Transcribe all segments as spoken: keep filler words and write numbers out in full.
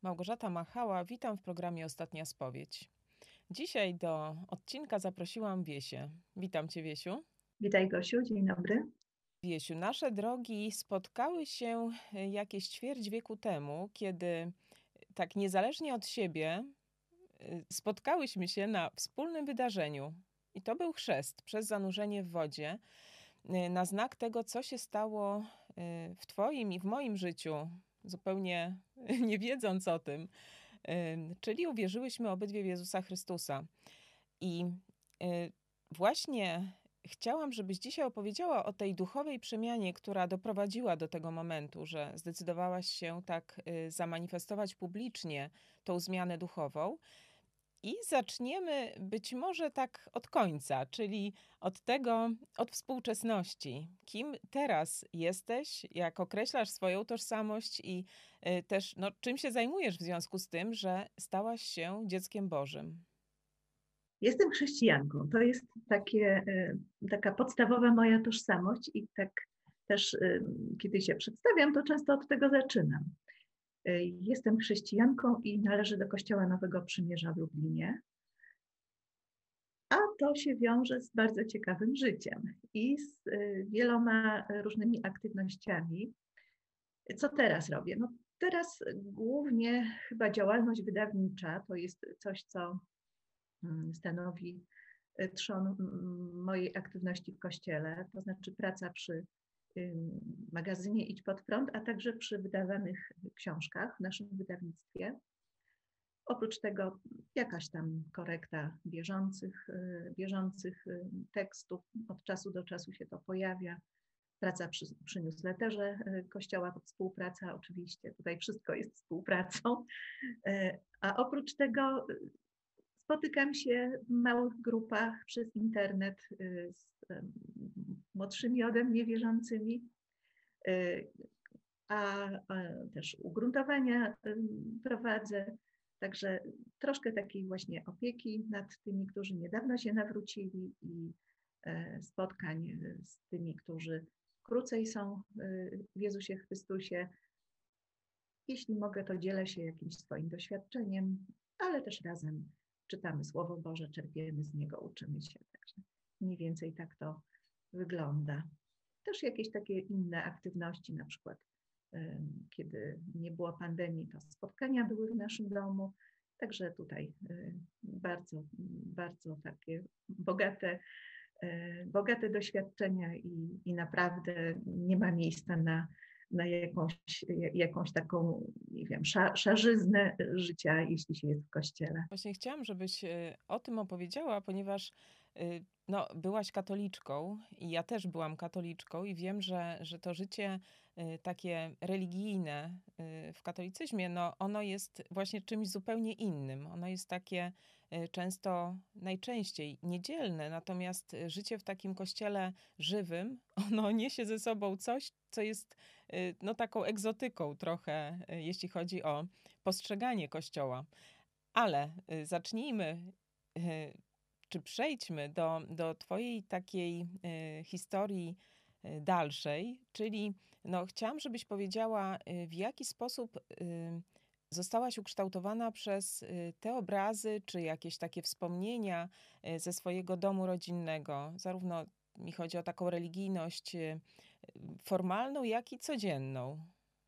Małgorzata Machała, witam w programie Ostatnia Spowiedź. Dzisiaj do odcinka zaprosiłam Wiesię. Witam Cię, Wiesiu. Witaj, Gosiu, dzień dobry. Wiesiu, nasze drogi spotkały się jakieś ćwierć wieku temu, kiedy tak niezależnie od siebie spotkałyśmy się na wspólnym wydarzeniu. I to był chrzest przez zanurzenie w wodzie, na znak tego, co się stało w Twoim i w moim życiu, zupełnie nie wiedząc o tym. Czyli uwierzyłyśmy obydwie w Jezusa Chrystusa. I właśnie chciałam, żebyś dzisiaj opowiedziała o tej duchowej przemianie, która doprowadziła do tego momentu, że zdecydowałaś się tak zamanifestować publicznie tą zmianę duchową. I zaczniemy być może tak od końca, czyli od tego, od współczesności. Kim teraz jesteś, jak określasz swoją tożsamość i też no, czym się zajmujesz w związku z tym, że stałaś się dzieckiem Bożym? Jestem chrześcijanką. To jest takie, taka podstawowa moja tożsamość i tak też, kiedy się przedstawiam, to często od tego zaczynam. Jestem chrześcijanką i należę do Kościoła Nowego Przymierza w Lublinie, a to się wiąże z bardzo ciekawym życiem i z wieloma różnymi aktywnościami. Co teraz robię? No teraz głównie chyba działalność wydawnicza to jest coś, co stanowi trzon mojej aktywności w Kościele, to znaczy praca przy magazynie Idź Pod Prąd, a także przy wydawanych książkach w naszym wydawnictwie. Oprócz tego jakaś tam korekta bieżących, bieżących tekstów, od czasu do czasu się to pojawia. Praca przy, przy newsletterze Kościoła, to współpraca oczywiście, tutaj wszystko jest współpracą, a oprócz tego spotykam się w małych grupach przez internet z młodszymi ode mnie wierzącymi, a też ugruntowania prowadzę. Także troszkę takiej właśnie opieki nad tymi, którzy niedawno się nawrócili i spotkań z tymi, którzy krócej są w Jezusie Chrystusie. Jeśli mogę, to dzielę się jakimś swoim doświadczeniem, ale też razem czytamy Słowo Boże, czerpiemy z niego, uczymy się. Także mniej więcej tak to wygląda. Też jakieś takie inne aktywności, na przykład kiedy nie było pandemii, to spotkania były w naszym domu. Także tutaj bardzo, bardzo takie bogate, bogate doświadczenia i, i naprawdę nie ma miejsca na, na jakąś, jakąś taką, nie wiem, szarzyznę życia, jeśli się jest w Kościele. Właśnie chciałam, żebyś o tym opowiedziała, ponieważ no, byłaś katoliczką i ja też byłam katoliczką i wiem, że, że to życie takie religijne w katolicyzmie, no, ono jest właśnie czymś zupełnie innym. Ono jest takie często, najczęściej niedzielne, natomiast życie w takim kościele żywym, ono niesie ze sobą coś, co jest no, taką egzotyką trochę, jeśli chodzi o postrzeganie kościoła. Ale zacznijmy, czy przejdźmy do, do twojej takiej historii dalszej, czyli no, chciałam, żebyś powiedziała, w jaki sposób zostałaś ukształtowana przez te obrazy, czy jakieś takie wspomnienia ze swojego domu rodzinnego. Zarówno mi chodzi o taką religijność formalną, jak i codzienną.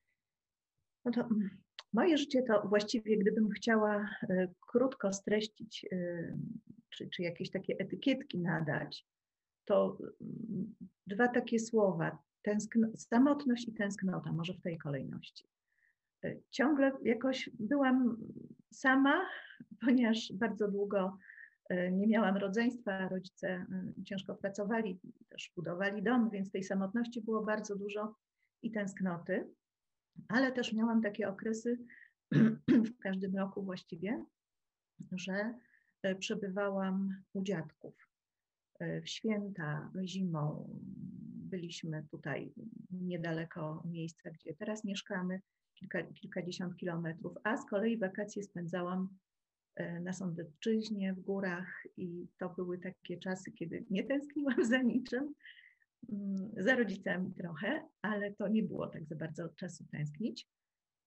No to moje życie to właściwie, gdybym chciała krótko streścić, czy, czy jakieś takie etykietki nadać, to dwa takie słowa, tęskno, samotność i tęsknota, może w tej kolejności. Ciągle jakoś byłam sama, ponieważ bardzo długo nie miałam rodzeństwa, rodzice ciężko pracowali, też budowali dom, więc tej samotności było bardzo dużo i tęsknoty, ale też miałam takie okresy w każdym roku właściwie, że przebywałam u dziadków. W święta, zimą byliśmy tutaj niedaleko miejsca, gdzie teraz mieszkamy, kilka, kilkadziesiąt kilometrów, a z kolei wakacje spędzałam na Sądecczyźnie, w górach i to były takie czasy, kiedy nie tęskniłam za niczym, za rodzicami trochę, ale to nie było tak za bardzo czasu tęsknić.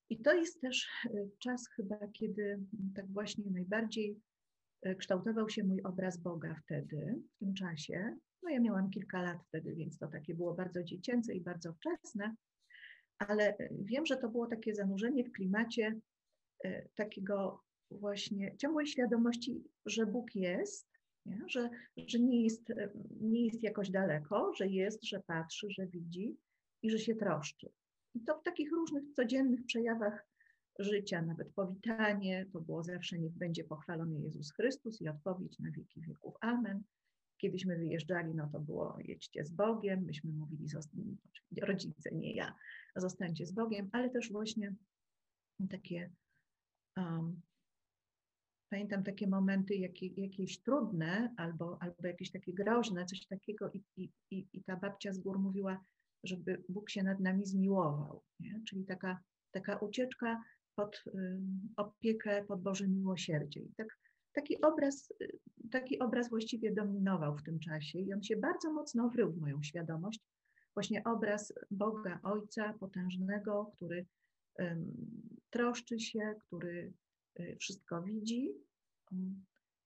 I to jest też czas chyba, kiedy tak właśnie najbardziej kształtował się mój obraz Boga wtedy, w tym czasie. No ja miałam kilka lat wtedy, więc to takie było bardzo dziecięce i bardzo wczesne, ale wiem, że to było takie zanurzenie w klimacie takiego właśnie ciągłej świadomości, że Bóg jest, nie? Że, że nie jest, nie jest jakoś daleko, że jest, że patrzy, że widzi i że się troszczy. I to w takich różnych codziennych przejawach życia, nawet powitanie, to było zawsze niech będzie pochwalony Jezus Chrystus i odpowiedź na wieki wieków. Amen. Kiedyśmy wyjeżdżali, no to było jedźcie z Bogiem, myśmy mówili, rodzice, nie ja, zostańcie z Bogiem, ale też właśnie takie, um, pamiętam takie momenty jakie, jakieś trudne albo, albo jakieś takie groźne, coś takiego i, i, i, i ta babcia z gór mówiła, żeby Bóg się nad nami zmiłował, nie? Czyli taka, taka ucieczka pod um, opiekę, pod Boże miłosierdzie. I tak, taki, obraz, taki obraz właściwie dominował w tym czasie i on się bardzo mocno wrył w moją świadomość. Właśnie obraz Boga Ojca potężnego, który um, troszczy się, który um, wszystko widzi, um,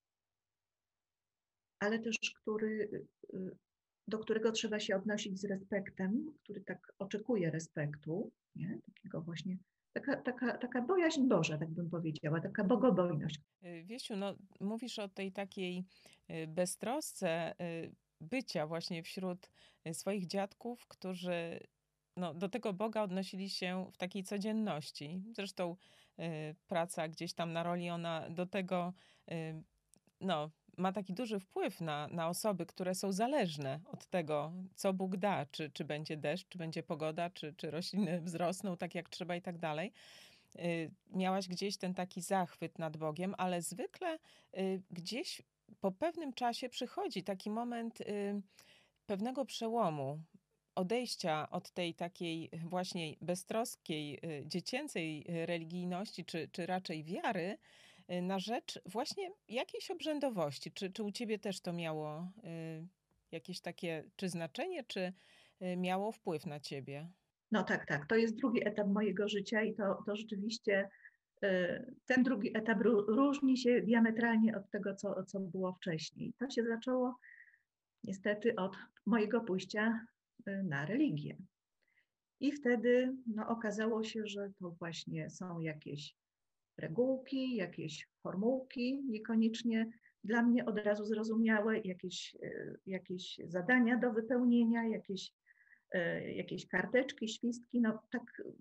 ale też który, um, do którego trzeba się odnosić z respektem, który tak oczekuje respektu, nie? Takiego właśnie, taka, taka, taka bojaźń Boża, tak bym powiedziała, taka bogobojność. Wiesiu, no mówisz o tej takiej beztrosce bycia właśnie wśród swoich dziadków, którzy no, do tego Boga odnosili się w takiej codzienności. Zresztą y, praca gdzieś tam na roli, ona do tego y, no, ma taki duży wpływ na, na osoby, które są zależne od tego, co Bóg da, czy, czy będzie deszcz, czy będzie pogoda, czy, czy rośliny wzrosną tak jak trzeba i tak dalej. Y, miałaś gdzieś ten taki zachwyt nad Bogiem, ale zwykle y, gdzieś po pewnym czasie przychodzi taki moment y, pewnego przełomu, odejścia od tej takiej właśnie beztroskiej, y, dziecięcej religijności, czy, czy raczej wiary, y, na rzecz właśnie jakiejś obrzędowości. Czy, czy u ciebie też to miało y, jakieś takie, czy znaczenie, czy y, miało wpływ na ciebie? No tak, tak. To jest drugi etap mojego życia i to, to rzeczywiście ten drugi etap różni się diametralnie od tego, co, co było wcześniej. To się zaczęło niestety od mojego pójścia na religię. I wtedy no, okazało się, że to właśnie są jakieś regułki, jakieś formułki, niekoniecznie dla mnie od razu zrozumiałe, jakieś, jakieś zadania do wypełnienia, jakieś, jakieś karteczki, świstki. No, tak,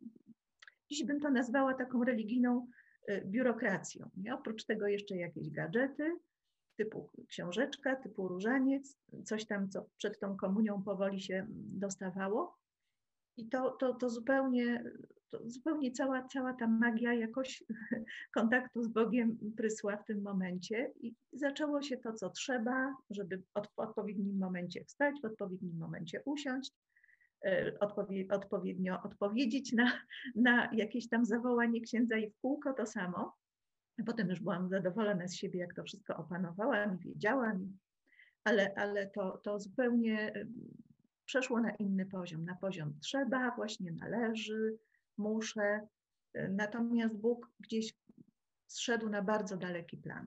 dziś bym to nazwała taką religijną biurokracją. Nie? Oprócz tego jeszcze jakieś gadżety, typu książeczka, typu różaniec, coś tam, co przed tą komunią powoli się dostawało. I to, to, to zupełnie, to zupełnie cała, cała ta magia jakoś kontaktu z Bogiem prysła w tym momencie i zaczęło się to, co trzeba, żeby od, w odpowiednim momencie wstać, w odpowiednim momencie usiąść, odpowie, odpowiednio odpowiedzieć na, na jakieś tam zawołanie księdza i w kółko to samo. Potem już byłam zadowolona z siebie, jak to wszystko opanowałam i wiedziałam, ale, ale to, to zupełnie przeszło na inny poziom, na poziom trzeba, właśnie należy, muszę, natomiast Bóg gdzieś zszedł na bardzo daleki plan.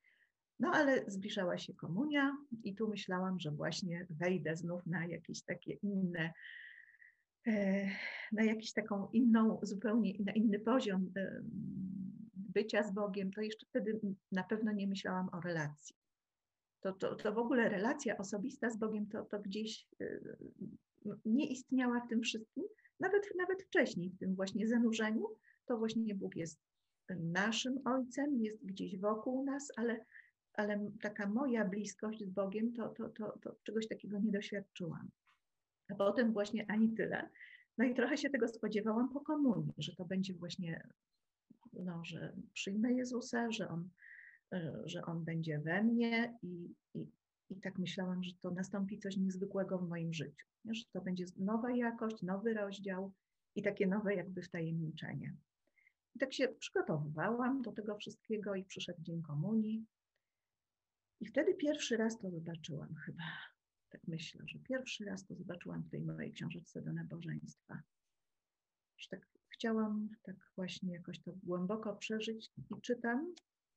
No ale zbliżała się komunia i tu myślałam, że właśnie wejdę znów na jakieś takie inne, na jakiś taką inną, zupełnie na inny poziom bycia z Bogiem. To jeszcze wtedy na pewno nie myślałam o relacji. To, to, to w ogóle relacja osobista z Bogiem to, to gdzieś nie istniała w tym wszystkim, nawet, nawet wcześniej, w tym właśnie zanurzeniu, to właśnie Bóg jest naszym Ojcem, jest gdzieś wokół nas, ale, ale taka moja bliskość z Bogiem, to, to, to, to czegoś takiego nie doświadczyłam. A potem właśnie ani tyle. No i trochę się tego spodziewałam po komunii, że to będzie właśnie, no, że przyjmę Jezusa, że On, że On będzie we mnie i, i, i tak myślałam, że to nastąpi coś niezwykłego w moim życiu, że to będzie nowa jakość, nowy rozdział i takie nowe jakby wtajemniczenie. I tak się przygotowywałam do tego wszystkiego i przyszedł dzień komunii i wtedy pierwszy raz to zobaczyłam chyba. Tak myślę, że pierwszy raz to zobaczyłam w tej mojej książeczce do nabożeństwa. Że tak chciałam tak właśnie jakoś to głęboko przeżyć i czytam.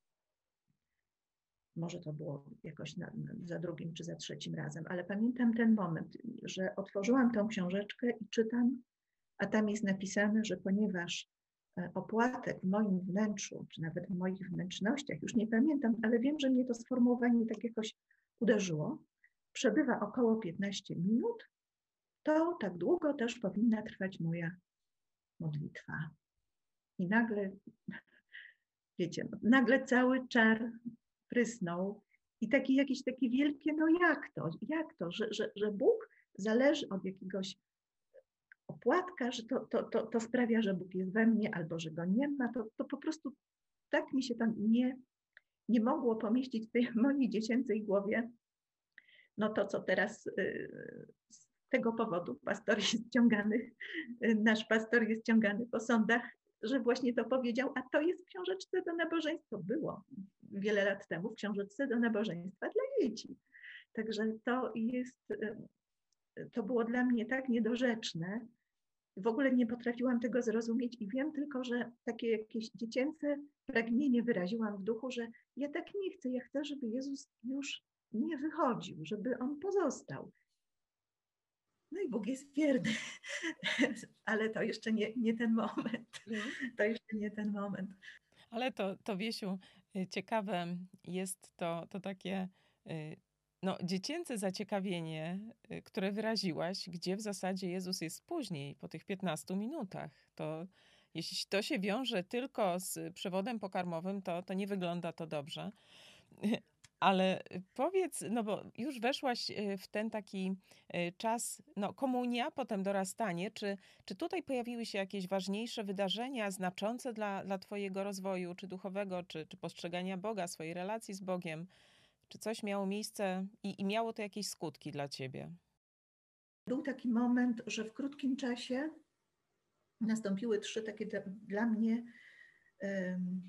Może to było jakoś na, na, za drugim czy za trzecim razem, ale pamiętam ten moment, że otworzyłam tą książeczkę i czytam, a tam jest napisane, że ponieważ opłatek w moim wnętrzu, czy nawet w moich wnętrznościach, już nie pamiętam, ale wiem, że mnie to sformułowanie tak jakoś uderzyło, przebywa około piętnaście minut, to tak długo też powinna trwać moja modlitwa. I nagle, wiecie, nagle cały czar prysnął i takie jakieś takie wielkie, no jak to, jak to, że, że, że Bóg zależy od jakiegoś opłatka, że to, to, to, to sprawia, że Bóg jest we mnie albo że Go nie ma, to, to po prostu tak mi się tam nie, nie mogło pomieścić w tej mojej dziecięcej głowie. No to, co teraz z tego powodu pastor jest ściągany, nasz pastor jest ściągany po sądach, że właśnie to powiedział, a to jest w książeczce do nabożeństwa. Było wiele lat temu w książeczce do nabożeństwa dla dzieci. Także to jest, to było dla mnie tak niedorzeczne. W ogóle nie potrafiłam tego zrozumieć i wiem tylko, że takie jakieś dziecięce pragnienie wyraziłam w duchu, że ja tak nie chcę, ja chcę, żeby Jezus już nie wychodził, żeby On pozostał. No i Bóg jest wierny, ale to jeszcze nie, nie ten moment. To jeszcze nie ten moment. Ale to, to Wiesiu, ciekawe jest to, to takie no, dziecięce zaciekawienie, które wyraziłaś, gdzie w zasadzie Jezus jest później, po tych piętnastu minutach. To jeśli to się wiąże tylko z przewodem pokarmowym, to, to nie wygląda to dobrze. Ale powiedz, no bo już weszłaś w ten taki czas, no komunia, potem dorastanie. Czy, czy tutaj pojawiły się jakieś ważniejsze wydarzenia, znaczące dla, dla twojego rozwoju, czy duchowego, czy, czy postrzegania Boga, swojej relacji z Bogiem? Czy coś miało miejsce i, i miało to jakieś skutki dla ciebie? Był taki moment, że w krótkim czasie nastąpiły trzy takie dla, dla mnie um,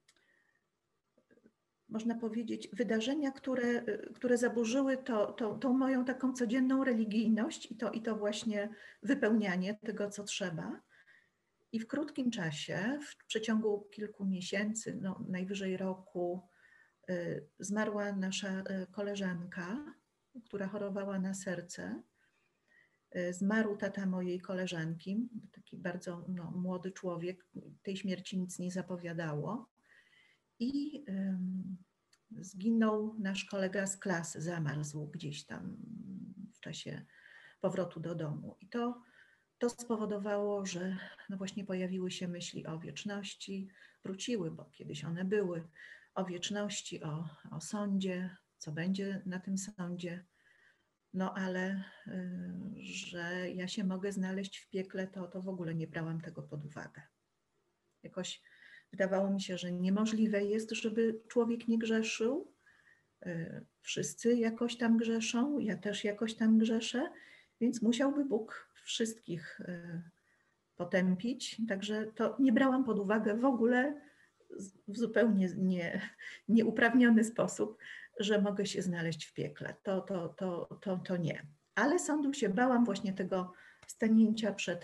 można powiedzieć, wydarzenia, które, które zaburzyły to, to, tą moją taką codzienną religijność i to, i to właśnie wypełnianie tego, co trzeba. I w krótkim czasie, w przeciągu kilku miesięcy, no najwyżej roku, y, zmarła nasza y, koleżanka, która chorowała na serce. Y, zmarł tata mojej koleżanki, taki bardzo no, młody człowiek, tej śmierci nic nie zapowiadało. I um, zginął nasz kolega z klasy, zamarzł gdzieś tam w czasie powrotu do domu. I to, to spowodowało, że no właśnie pojawiły się myśli o wieczności, wróciły, bo kiedyś one były, o wieczności, o, o sądzie, co będzie na tym sądzie. No ale y, że ja się mogę znaleźć w piekle, to, to w ogóle nie brałam tego pod uwagę. Jakoś wydawało mi się, że niemożliwe jest, żeby człowiek nie grzeszył. Wszyscy jakoś tam grzeszą, ja też jakoś tam grzeszę, więc musiałby Bóg wszystkich potępić. Także to nie brałam pod uwagę w ogóle w zupełnie nie, nieuprawniony sposób, że mogę się znaleźć w piekle. To, to, to, to, to nie. Ale sądu się bałam właśnie tego stanięcia przed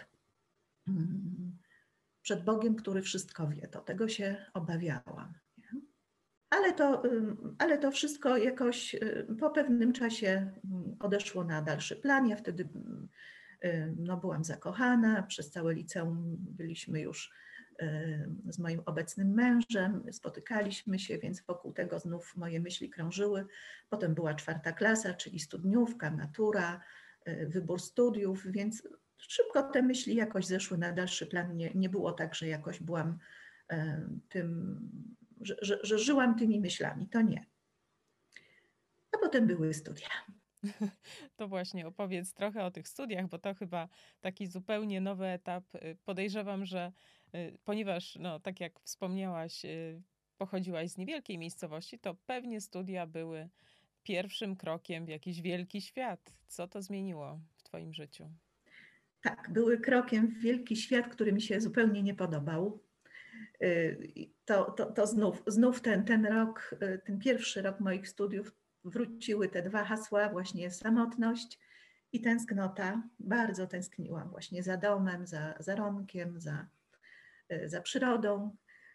przed Bogiem, który wszystko wie. To tego się obawiałam. Nie? Ale to, ale to wszystko jakoś po pewnym czasie odeszło na dalszy plan. Ja wtedy no, byłam zakochana, przez całe liceum byliśmy już z moim obecnym mężem, spotykaliśmy się, więc wokół tego znów moje myśli krążyły. Potem była czwarta klasa, czyli studniówka, matura, wybór studiów, więc szybko te myśli jakoś zeszły na dalszy plan. Nie, nie było tak, że jakoś byłam e, tym, że, że, że żyłam tymi myślami. To nie. A potem były studia. To właśnie opowiedz trochę o tych studiach, bo to chyba taki zupełnie nowy etap. Podejrzewam, że ponieważ, no, tak jak wspomniałaś, pochodziłaś z niewielkiej miejscowości, to pewnie studia były pierwszym krokiem w jakiś wielki świat. Co to zmieniło w twoim życiu? Tak, były krokiem w wielki świat, który mi się zupełnie nie podobał. To, to, to znów, znów ten, ten rok, ten pierwszy rok moich studiów wróciły te dwa hasła, właśnie samotność i tęsknota. Bardzo tęskniłam właśnie za domem, za, za Romkiem, za, za przyrodą.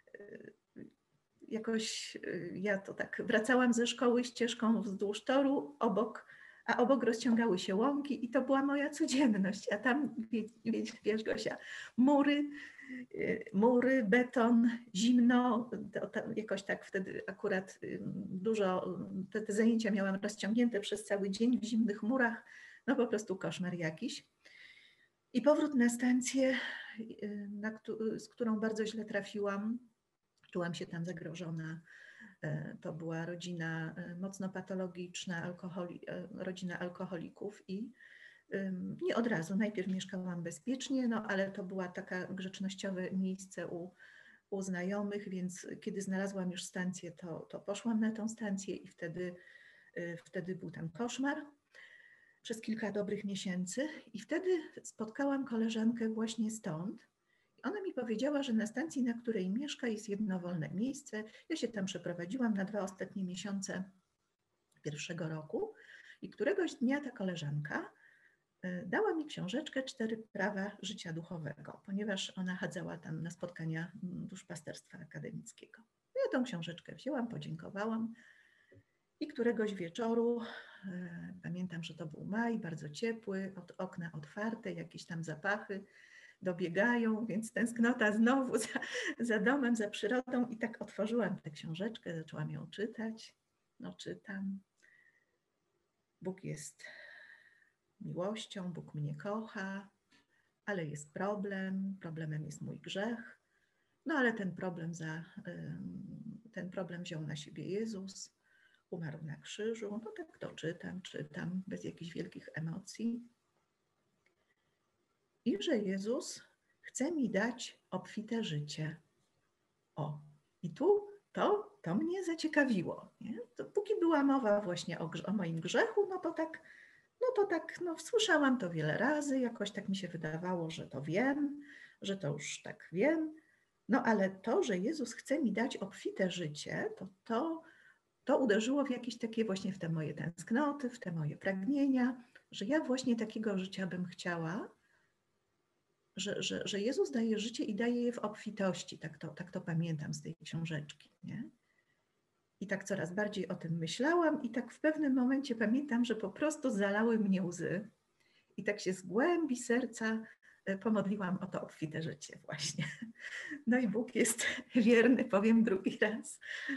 Jakoś ja to tak wracałam ze szkoły ścieżką wzdłuż toru, obok, a obok rozciągały się łąki i to była moja codzienność. A tam, wiesz, wiesz Gosia, mury, mury, beton, zimno, to, to jakoś tak wtedy akurat dużo, te, te zajęcia miałam rozciągnięte przez cały dzień w zimnych murach, no po prostu koszmar jakiś. I powrót na stację, na, z którą bardzo źle trafiłam, czułam się tam zagrożona. To była rodzina mocno patologiczna, alkoholi, rodzina alkoholików i nie od razu. Najpierw mieszkałam bezpiecznie, no ale to była taka grzecznościowe miejsce u, u znajomych, więc kiedy znalazłam już stację, to, to poszłam na tą stację i wtedy, wtedy był tam koszmar przez kilka dobrych miesięcy i wtedy spotkałam koleżankę właśnie stąd. Ona mi powiedziała, że na stacji, na której mieszka, jest jedno wolne miejsce. Ja się tam przeprowadziłam na dwa ostatnie miesiące pierwszego roku i któregoś dnia ta koleżanka dała mi książeczkę Cztery prawa życia duchowego, ponieważ ona chadzała tam na spotkania duszpasterstwa akademickiego. Ja tą książeczkę wzięłam, podziękowałam i któregoś wieczoru, pamiętam, że to był maj, bardzo ciepły, od okna otwarte, jakieś tam zapachy dobiegają, więc tęsknota znowu za, za domem, za przyrodą i tak otworzyłam tę książeczkę, zaczęłam ją czytać. No czytam. Bóg jest miłością, Bóg mnie kocha, ale jest problem, problemem jest mój grzech. No ale ten problem, za, ten problem wziął na siebie Jezus, umarł na krzyżu. No tak to czytam, czytam, bez jakichś wielkich emocji. I że Jezus chce mi dać obfite życie. O, i tu to, to mnie zaciekawiło. Nie? To póki była mowa właśnie o, o moim grzechu, no to tak, no to tak, no słyszałam to wiele razy, jakoś tak mi się wydawało, że to wiem, że to już tak wiem. No ale to, że Jezus chce mi dać obfite życie, to, to, to uderzyło w jakieś takie właśnie w te moje tęsknoty, w te moje pragnienia, że ja właśnie takiego życia bym chciała. Że, że, że Jezus daje życie i daje je w obfitości, tak to, tak to pamiętam z tej książeczki. Nie? I tak coraz bardziej o tym myślałam i tak w pewnym momencie pamiętam, że po prostu zalały mnie łzy i tak się z głębi serca pomodliłam o to obfite życie właśnie. No i Bóg jest wierny, powiem drugi raz.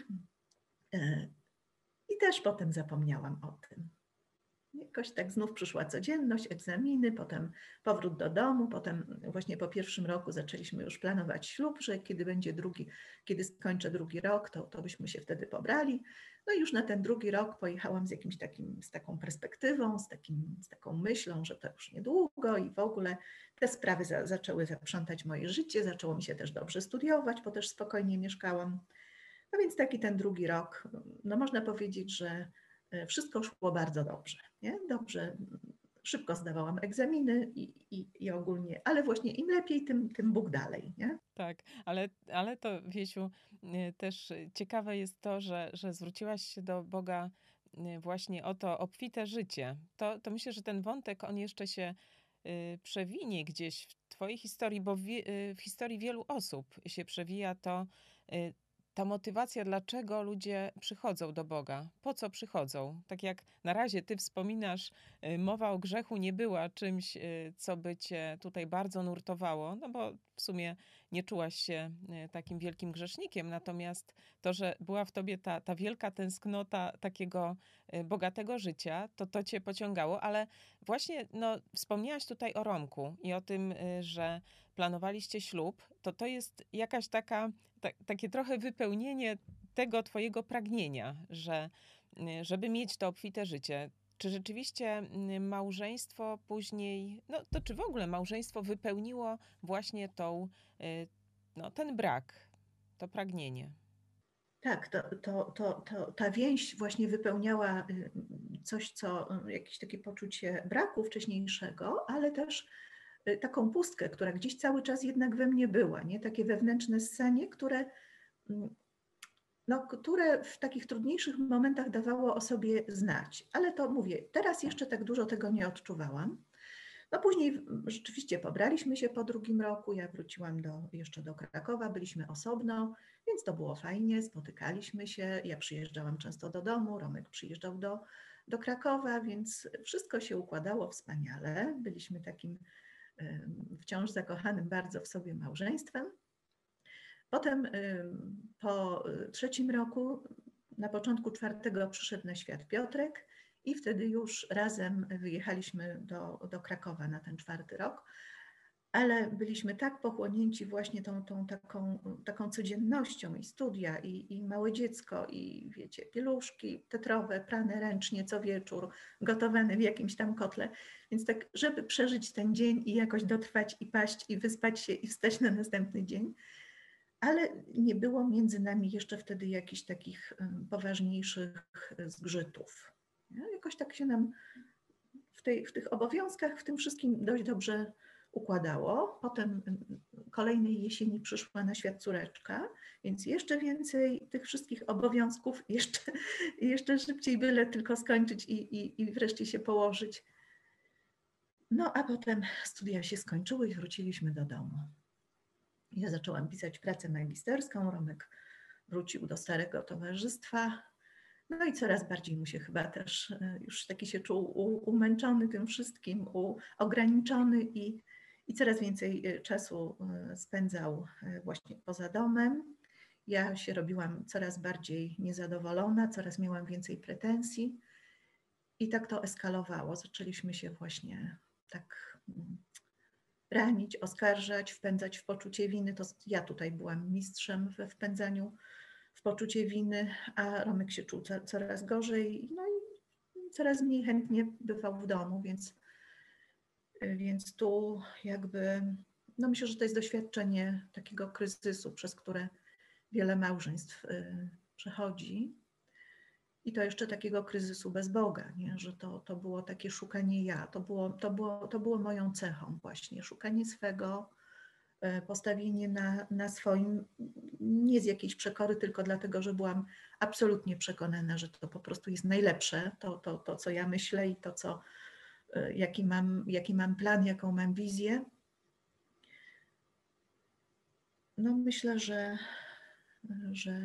I też potem zapomniałam o tym. Jakoś tak znów przyszła codzienność, egzaminy, potem powrót do domu, potem właśnie po pierwszym roku zaczęliśmy już planować ślub, że kiedy będzie drugi, kiedy skończę drugi rok, to, to byśmy się wtedy pobrali. No i już na ten drugi rok pojechałam z jakimś takim, z taką perspektywą, z, takim, z taką myślą, że to już niedługo i w ogóle te sprawy za, zaczęły zaprzątać moje życie, zaczęło mi się też dobrze studiować, bo też spokojnie mieszkałam. No więc taki ten drugi rok, no można powiedzieć, że wszystko szło bardzo dobrze, nie? Dobrze, szybko zdawałam egzaminy i, i, i ogólnie, ale właśnie im lepiej, tym, tym Bóg dalej, nie? Tak, ale, ale to, Wiesiu, też ciekawe jest to, że, że zwróciłaś się do Boga właśnie o to obfite życie. To, to myślę, że ten wątek, on jeszcze się przewinie gdzieś w twojej historii, bo w, w historii wielu osób się przewija to, ta motywacja, dlaczego ludzie przychodzą do Boga, po co przychodzą. Tak jak na razie ty wspominasz, mowa o grzechu nie była czymś, co by cię tutaj bardzo nurtowało, no bo w sumie nie czułaś się takim wielkim grzesznikiem, natomiast to, że była w tobie ta, ta wielka tęsknota takiego bogatego życia, to to cię pociągało, ale właśnie no, wspomniałaś tutaj o Romku i o tym, że planowaliście ślub, to to jest jakaś taka, ta, takie trochę wypełnienie tego twojego pragnienia, że żeby mieć to obfite życie. Czy rzeczywiście małżeństwo później, no to czy w ogóle małżeństwo wypełniło właśnie tą, no, ten brak, to pragnienie? Tak, to, to, to, to, ta więź właśnie wypełniała coś, co jakieś takie poczucie braku wcześniejszego, ale też taką pustkę, która gdzieś cały czas jednak we mnie była, nie? Takie wewnętrzne ssanie, które, no, które w takich trudniejszych momentach dawało o sobie znać. Ale to mówię, teraz jeszcze tak dużo tego nie odczuwałam. No później rzeczywiście pobraliśmy się po drugim roku, ja wróciłam do, jeszcze do Krakowa, byliśmy osobno, więc to było fajnie, spotykaliśmy się, ja przyjeżdżałam często do domu, Romek przyjeżdżał do, do Krakowa, więc wszystko się układało wspaniale. Byliśmy takim wciąż zakochanym bardzo w sobie małżeństwem. Potem po trzecim roku, na początku czwartego przyszedł na świat Piotrek i wtedy już razem wyjechaliśmy do, do Krakowa na ten czwarty rok, ale byliśmy tak pochłonięci właśnie tą, tą taką, taką codziennością i studia, i, i małe dziecko, i wiecie, pieluszki tetrowe, prane ręcznie co wieczór, gotowane w jakimś tam kotle. Więc tak, żeby przeżyć ten dzień i jakoś dotrwać i paść i wyspać się i wstać na następny dzień, ale nie było między nami jeszcze wtedy jakichś takich poważniejszych zgrzytów. Jakoś tak się nam w, tej, w tych obowiązkach, w tym wszystkim dość dobrze układało. Potem kolejnej jesieni przyszła na świat córeczka, więc jeszcze więcej tych wszystkich obowiązków, jeszcze, jeszcze szybciej byle tylko skończyć i, i, i wreszcie się położyć. No a potem studia się skończyły i wróciliśmy do domu. Ja zaczęłam pisać pracę magisterską, Romek wrócił do starego towarzystwa. No i coraz bardziej mu się chyba też, już taki się czuł umęczony tym wszystkim, ograniczony i, i coraz więcej czasu spędzał właśnie poza domem. Ja się robiłam coraz bardziej niezadowolona, coraz miałam więcej pretensji i tak to eskalowało. Zaczęliśmy się właśnie tak ranić, oskarżać, wpędzać w poczucie winy. To ja tutaj byłam mistrzem we wpędzaniu w poczucie winy, a Romek się czuł coraz gorzej, no i coraz mniej chętnie bywał w domu, więc, więc tu jakby, no myślę, że to jest doświadczenie takiego kryzysu, przez które wiele małżeństw przechodzi. I to jeszcze takiego kryzysu bez Boga, nie? Że to, to było takie szukanie ja, to było, to, było, to było moją cechą właśnie, szukanie swego, postawienie na, na swoim, nie z jakiejś przekory, tylko dlatego, że byłam absolutnie przekonana, że to po prostu jest najlepsze, to, to, to co ja myślę i to, co, jaki mam, jaki mam plan, jaką mam wizję. No myślę, że, że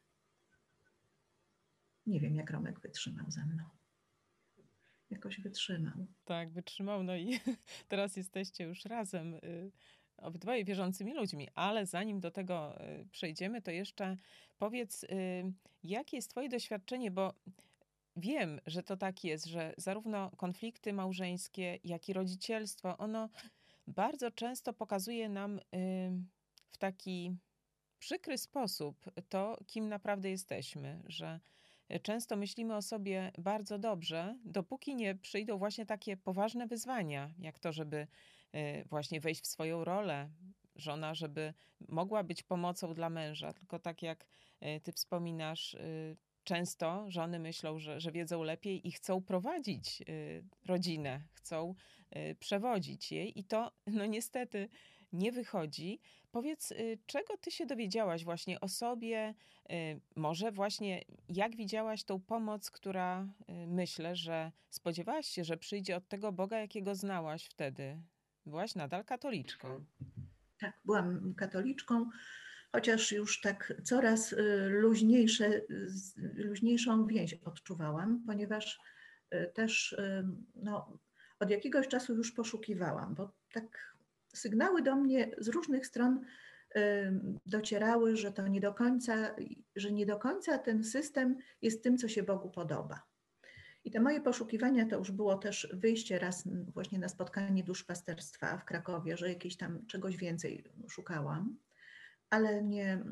nie wiem, jak Romek wytrzymał ze mną. Jakoś wytrzymał. Tak, wytrzymał, no i teraz jesteście już razem, y, obydwoje wierzącymi ludźmi, ale zanim do tego y, przejdziemy, to jeszcze powiedz, y, jakie jest twoje doświadczenie, bo wiem, że to tak jest, że zarówno konflikty małżeńskie, jak i rodzicielstwo, ono bardzo często pokazuje nam y, w taki przykry sposób to, kim naprawdę jesteśmy, że często myślimy o sobie bardzo dobrze, dopóki nie przyjdą właśnie takie poważne wyzwania, jak to, żeby właśnie wejść w swoją rolę, żona, żeby mogła być pomocą dla męża. Tylko tak jak ty wspominasz, często żony myślą, że, że wiedzą lepiej i chcą prowadzić rodzinę, chcą przewodzić jej i to no niestety nie wychodzi. Powiedz, czego ty się dowiedziałaś właśnie o sobie, może właśnie jak widziałaś tą pomoc, która myślę, że spodziewałaś się, że przyjdzie od tego Boga, jakiego znałaś wtedy. Byłaś nadal katoliczką. Tak, byłam katoliczką, chociaż już tak coraz luźniejsze, luźniejszą więź odczuwałam, ponieważ też no, od jakiegoś czasu już poszukiwałam, bo tak sygnały do mnie z różnych stron docierały, że to nie do końca, że nie do końca ten system jest tym, co się Bogu podoba. I te moje poszukiwania to już było też wyjście raz właśnie na spotkanie duszpasterstwa w Krakowie, że jakieś tam czegoś więcej szukałam, ale nie,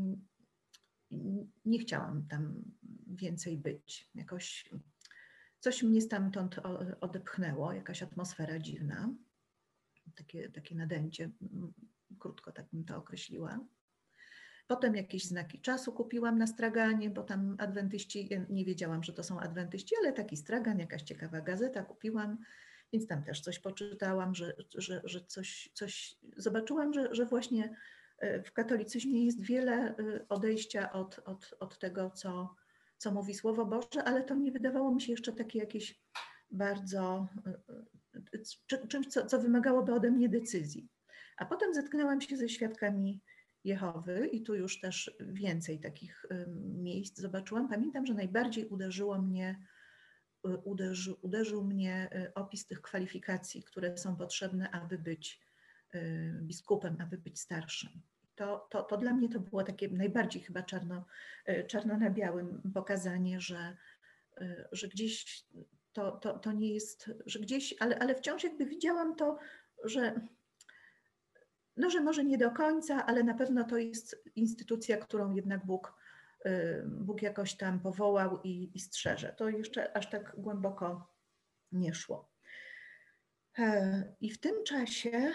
nie chciałam tam więcej być. Jakoś coś mnie stamtąd odepchnęło, jakaś atmosfera dziwna, takie, takie nadęcie, krótko tak bym to określiła. Potem jakieś znaki czasu kupiłam na straganie, bo tam adwentyści, ja nie wiedziałam, że to są adwentyści, ale taki stragan, jakaś ciekawa gazeta kupiłam, więc tam też coś poczytałam, że, że, że coś, coś zobaczyłam, że, że właśnie w katolicyzmie jest wiele odejścia od, od, od tego, co, co mówi Słowo Boże, ale to nie wydawało mi się jeszcze takie jakieś bardzo czymś, co, co wymagałoby ode mnie decyzji. A potem zetknęłam się ze świadkami Jehowy i tu już też więcej takich miejsc zobaczyłam. Pamiętam, że najbardziej uderzyło mnie, uderzy, uderzył mnie opis tych kwalifikacji, które są potrzebne, aby być biskupem, aby być starszym. To, to, to dla mnie to było takie najbardziej chyba czarno, czarno na białym pokazanie, że, że gdzieś to, to, to nie jest, że gdzieś, ale, ale wciąż jakby widziałam to, że no, że może nie do końca, ale na pewno to jest instytucja, którą jednak Bóg, Bóg jakoś tam powołał i, i strzeże. To jeszcze aż tak głęboko nie szło. I w tym czasie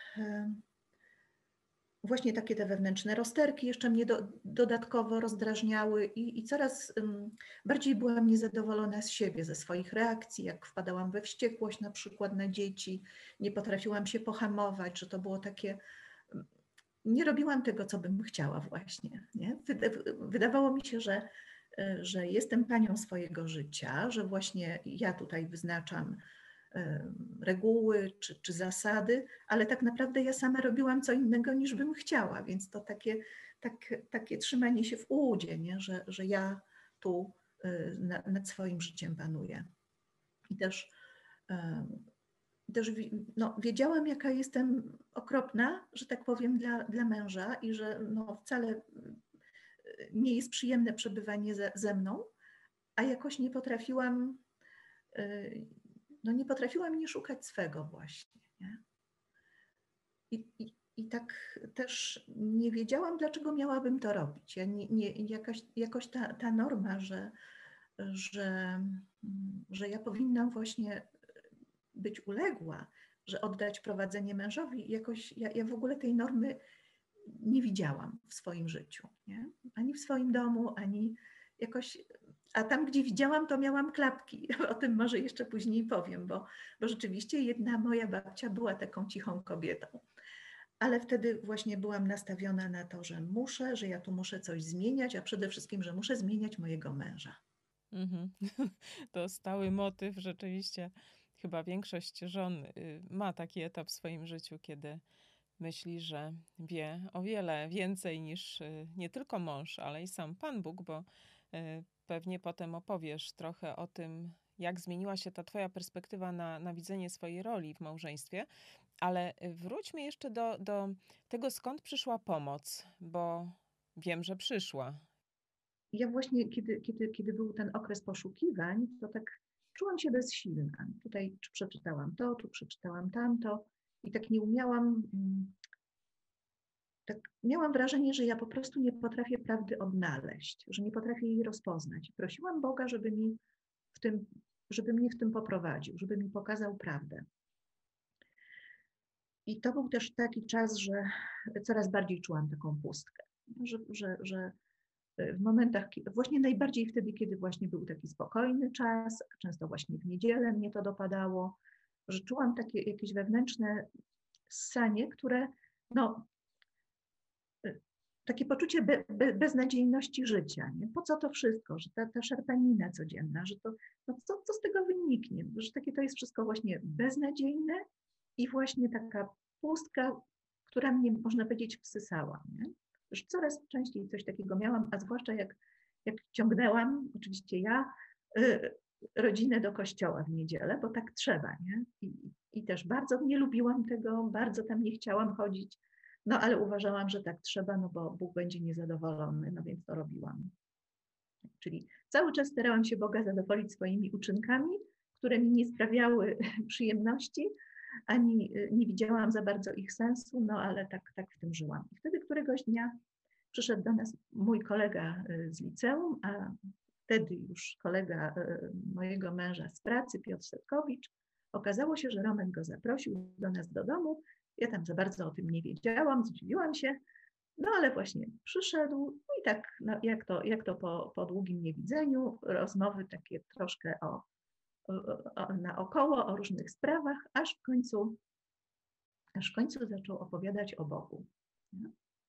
właśnie takie te wewnętrzne rozterki jeszcze mnie do, dodatkowo rozdrażniały i, i coraz um, bardziej byłam niezadowolona z siebie, ze swoich reakcji, jak wpadałam we wściekłość na przykład na dzieci, nie potrafiłam się pohamować, że to było takie, nie robiłam tego, co bym chciała właśnie. Nie? Wydawało mi się, że, że jestem panią swojego życia, że właśnie ja tutaj wyznaczam reguły czy, czy zasady, ale tak naprawdę ja sama robiłam co innego niż bym chciała, więc to takie, tak, takie trzymanie się w ułudzie, nie? Że, że ja tu na, nad swoim życiem panuję. I też, też no, wiedziałam, jaka jestem okropna, że tak powiem, dla, dla męża i że no, wcale nie jest przyjemne przebywanie ze, ze mną, a jakoś nie potrafiłam no nie potrafiłam nie szukać swego właśnie. Nie? I, i, I tak też nie wiedziałam, dlaczego miałabym to robić. Ja nie, nie, jakaś, jakoś ta, ta norma, że, że, że ja powinnam właśnie być uległa, że oddać prowadzenie mężowi, jakoś ja, ja w ogóle tej normy nie widziałam w swoim życiu. Nie? Ani w swoim domu, ani jakoś... A tam, gdzie widziałam, to miałam klapki. O tym może jeszcze później powiem, bo, bo rzeczywiście jedna moja babcia była taką cichą kobietą. Ale wtedy właśnie byłam nastawiona na to, że muszę, że ja tu muszę coś zmieniać, a przede wszystkim, że muszę zmieniać mojego męża. Mhm. To stały motyw. Rzeczywiście chyba większość żon ma taki etap w swoim życiu, kiedy myśli, że wie o wiele więcej niż nie tylko mąż, ale i sam Pan Bóg, bo pewnie potem opowiesz trochę o tym, jak zmieniła się ta twoja perspektywa na, na widzenie swojej roli w małżeństwie. Ale wróćmy jeszcze do, do tego, skąd przyszła pomoc, bo wiem, że przyszła. Ja właśnie, kiedy, kiedy, kiedy był ten okres poszukiwań, to tak czułam się bezsilna. Tutaj przeczytałam to, tu przeczytałam tamto i tak nie umiałam... Tak miałam wrażenie, że ja po prostu nie potrafię prawdy odnaleźć, że nie potrafię jej rozpoznać. Prosiłam Boga, żeby mi w tym, żeby mnie w tym poprowadził, żeby mi pokazał prawdę. I to był też taki czas, że coraz bardziej czułam taką pustkę, że, że, że w momentach, właśnie najbardziej wtedy, kiedy właśnie był taki spokojny czas, często właśnie w niedzielę mnie to dopadało, że czułam takie jakieś wewnętrzne ssanie, które no, takie poczucie be, be, beznadziejności życia. Nie? Po co to wszystko? Że ta, ta szarpanina codzienna, że to, no co, co z tego wyniknie? Że takie to jest wszystko właśnie beznadziejne i właśnie taka pustka, która mnie, można powiedzieć, wsysała. Nie? Że coraz częściej coś takiego miałam, a zwłaszcza jak, jak ciągnęłam, oczywiście ja, y, rodzinę do kościoła w niedzielę, bo tak trzeba. Nie? I, I też bardzo nie lubiłam tego, bardzo tam nie chciałam chodzić. No ale uważałam, że tak trzeba, no bo Bóg będzie niezadowolony, no więc to robiłam. Czyli cały czas starałam się Boga zadowolić swoimi uczynkami, które mi nie sprawiały przyjemności, ani nie widziałam za bardzo ich sensu, no ale tak, tak w tym żyłam. I wtedy któregoś dnia przyszedł do nas mój kolega z liceum, a wtedy już kolega mojego męża z pracy, Piotr Setkowicz. Okazało się, że Roman go zaprosił do nas do domu. Ja tam za bardzo o tym nie wiedziałam, zdziwiłam się, no ale właśnie przyszedł i tak no, jak to, jak to po, po długim niewidzeniu, rozmowy takie troszkę o, o, o, naokoło, o różnych sprawach, aż w końcu, aż w końcu zaczął opowiadać o Bogu. No.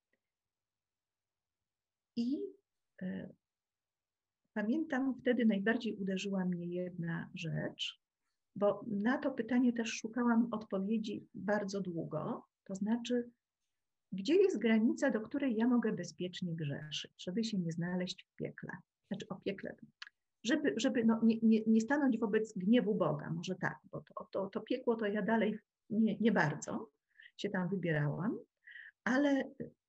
I y, pamiętam, wtedy najbardziej uderzyła mnie jedna rzecz, bo na to pytanie też szukałam odpowiedzi bardzo długo, to znaczy, gdzie jest granica, do której ja mogę bezpiecznie grzeszyć, żeby się nie znaleźć w piekle, znaczy o piekle, żeby, żeby no, nie, nie, nie stanąć wobec gniewu Boga, może tak, bo to, to, to piekło to ja dalej nie, nie bardzo się tam wybierałam, ale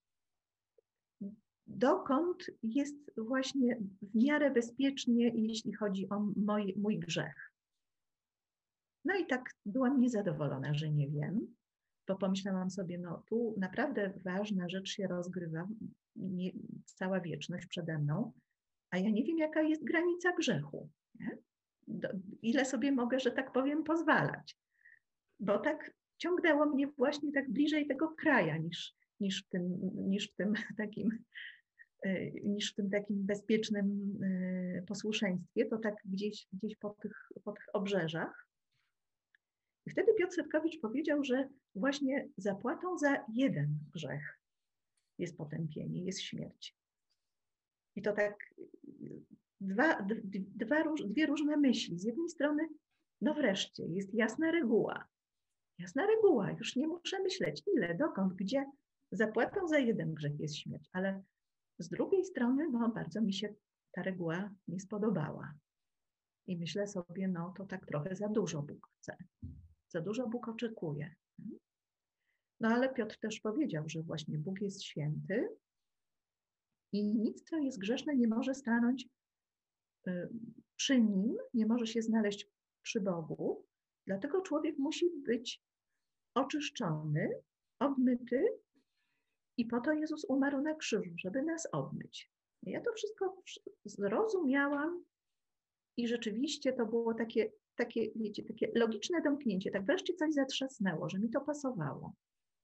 dokąd jest właśnie w miarę bezpiecznie, jeśli chodzi o mój, mój grzech. No i tak byłam niezadowolona, że nie wiem, bo pomyślałam sobie, no tu naprawdę ważna rzecz się rozgrywa, nie, cała wieczność przede mną, a ja nie wiem, jaka jest granica grzechu. Nie? Do, ile sobie mogę, że tak powiem, pozwalać. Bo tak ciągnęło mnie właśnie tak bliżej tego kraja niż, niż, w, tym, niż w tym takim niż w tym takim bezpiecznym posłuszeństwie, to tak gdzieś, gdzieś po, tych, po tych obrzeżach. I wtedy Piotr Setkowicz powiedział, że właśnie zapłatą za jeden grzech jest potępienie, jest śmierć. I to tak dwa, dwa, dwie różne myśli. Z jednej strony, no wreszcie, jest jasna reguła. Jasna reguła, już nie muszę myśleć ile, dokąd, gdzie. Zapłatą za jeden grzech jest śmierć, ale z drugiej strony, no bardzo mi się ta reguła nie spodobała. I myślę sobie, no to tak trochę za dużo Bóg chce. Za dużo Bóg oczekuje. No ale Piotr też powiedział, że właśnie Bóg jest święty i nic, co jest grzeszne, nie może stanąć przy Nim, nie może się znaleźć przy Bogu. Dlatego człowiek musi być oczyszczony, obmyty i po to Jezus umarł na krzyżu, żeby nas obmyć. Ja to wszystko zrozumiałam i rzeczywiście to było takie, takie, wiecie, takie logiczne domknięcie. Tak wreszcie coś zatrzasnęło, że mi to pasowało.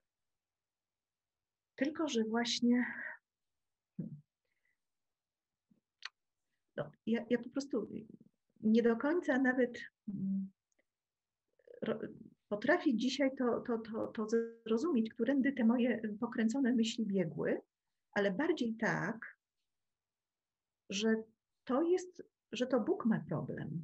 Tylko, że właśnie no, ja, ja po prostu nie do końca nawet potrafię dzisiaj to, to, to, to zrozumieć, którędy te moje pokręcone myśli biegły, ale bardziej tak, że to jest, że to Bóg ma problem,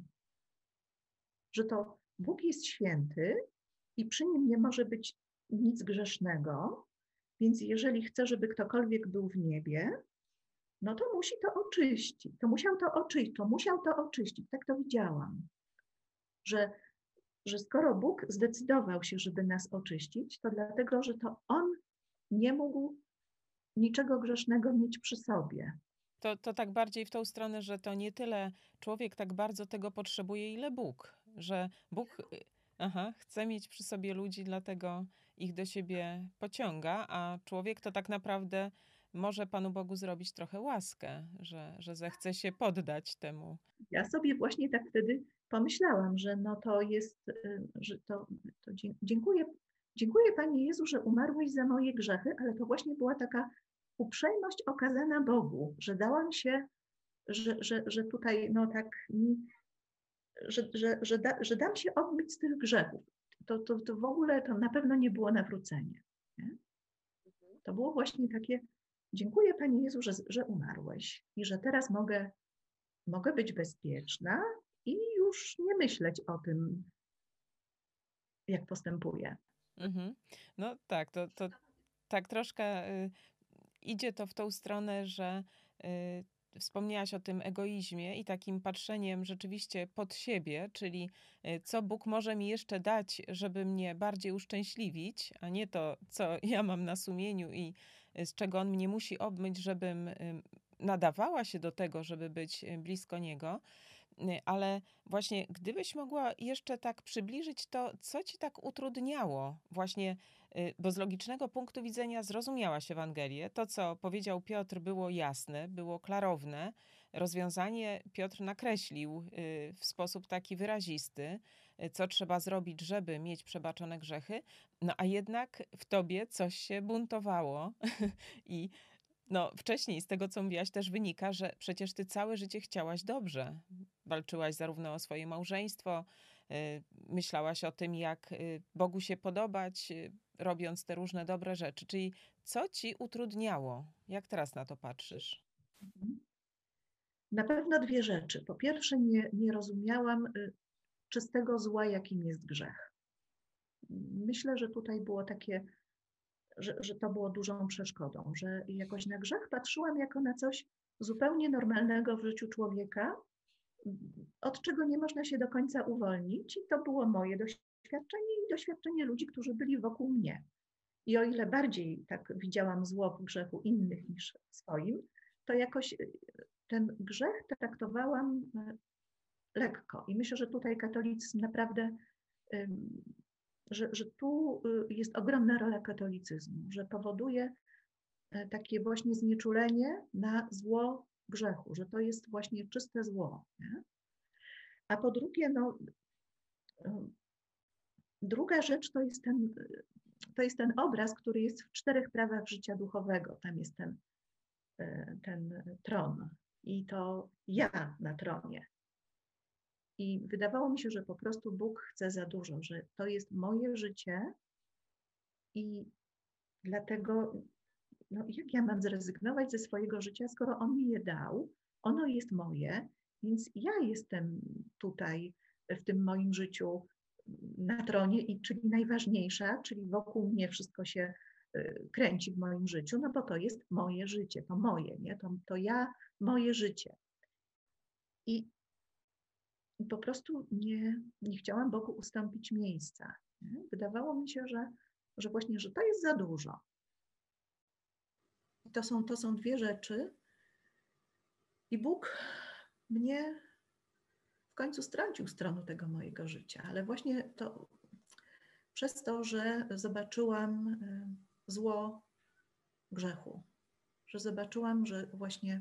że to Bóg jest święty i przy Nim nie może być nic grzesznego, więc jeżeli chce, żeby ktokolwiek był w niebie, no to musi to oczyścić, to musiał to oczyścić, to musiał to oczyścić, tak to widziałam, że, że skoro Bóg zdecydował się, żeby nas oczyścić, to dlatego, że to On nie mógł niczego grzesznego mieć przy sobie. To, to tak bardziej w tą stronę, że to nie tyle człowiek tak bardzo tego potrzebuje, ile Bóg. Że Bóg aha, chce mieć przy sobie ludzi, dlatego ich do siebie pociąga, a człowiek to tak naprawdę może Panu Bogu zrobić trochę łaskę, że, że zechce się poddać temu. Ja sobie właśnie tak wtedy pomyślałam, że no to jest, że to, to dziękuję, dziękuję Panie Jezu, że umarłeś za moje grzechy, ale to właśnie była taka uprzejmość okazana Bogu, że dałam się, że, że, że tutaj no tak mi, że, że, że, da, że dam się obmyć z tych grzechów. To, to, to w ogóle to na pewno nie było nawrócenie. Nie? To było właśnie takie, dziękuję Panie Jezu, że, że umarłeś i że teraz mogę, mogę być bezpieczna i już nie myśleć o tym, jak postępuję. Mhm. No tak, to, to tak troszkę y, idzie to w tą stronę, że y, wspomniałaś o tym egoizmie i takim patrzeniem rzeczywiście pod siebie, czyli y, co Bóg może mi jeszcze dać, żeby mnie bardziej uszczęśliwić, a nie to, co ja mam na sumieniu i y, z czego On mnie musi obmyć, żebym y, nadawała się do tego, żeby być blisko Niego. Ale właśnie gdybyś mogła jeszcze tak przybliżyć to, co ci tak utrudniało właśnie, bo z logicznego punktu widzenia zrozumiałaś Ewangelię. To, co powiedział Piotr, było jasne, było klarowne. Rozwiązanie Piotr nakreślił w sposób taki wyrazisty, co trzeba zrobić, żeby mieć przebaczone grzechy. No a jednak w tobie coś się buntowało i no, wcześniej z tego, co mówiłaś, też wynika, że przecież ty całe życie chciałaś dobrze. Walczyłaś zarówno o swoje małżeństwo, yy, myślałaś o tym, jak yy, Bogu się podobać, yy, robiąc te różne dobre rzeczy. Czyli co ci utrudniało? Jak teraz na to patrzysz? Na pewno dwie rzeczy. Po pierwsze, nie, nie rozumiałam, czystego zła, jakim jest grzech. Myślę, że tutaj było takie, że, że to było dużą przeszkodą, że jakoś na grzech patrzyłam jako na coś zupełnie normalnego w życiu człowieka, od czego nie można się do końca uwolnić. I to było moje doświadczenie i doświadczenie ludzi, którzy byli wokół mnie. I o ile bardziej tak widziałam zło w grzechu innych niż w swoim, to jakoś ten grzech traktowałam lekko. I myślę, że tutaj katolicyzm naprawdę, że, że tu jest ogromna rola katolicyzmu, że powoduje takie właśnie znieczulenie na zło grzechu, że to jest właśnie czyste zło. Nie? A po drugie, no, druga rzecz to jest, ten, to jest ten obraz, który jest w czterech prawach życia duchowego. Tam jest ten, ten tron i to ja na tronie. I wydawało mi się, że po prostu Bóg chce za dużo, że to jest moje życie i dlatego, no jak ja mam zrezygnować ze swojego życia, skoro On mi je dał, ono jest moje, więc ja jestem tutaj w tym moim życiu na tronie, i czyli najważniejsza, czyli wokół mnie wszystko się kręci w moim życiu, no bo to jest moje życie, to moje, nie? To, to ja, moje życie. I I po prostu nie, nie chciałam Bogu ustąpić miejsca. Nie? Wydawało mi się, że, że właśnie, że to jest za dużo. I to są, to są dwie rzeczy. I Bóg mnie w końcu strącił z tronu tego mojego życia. Ale właśnie to przez to, że zobaczyłam zło grzechu. Że zobaczyłam, że właśnie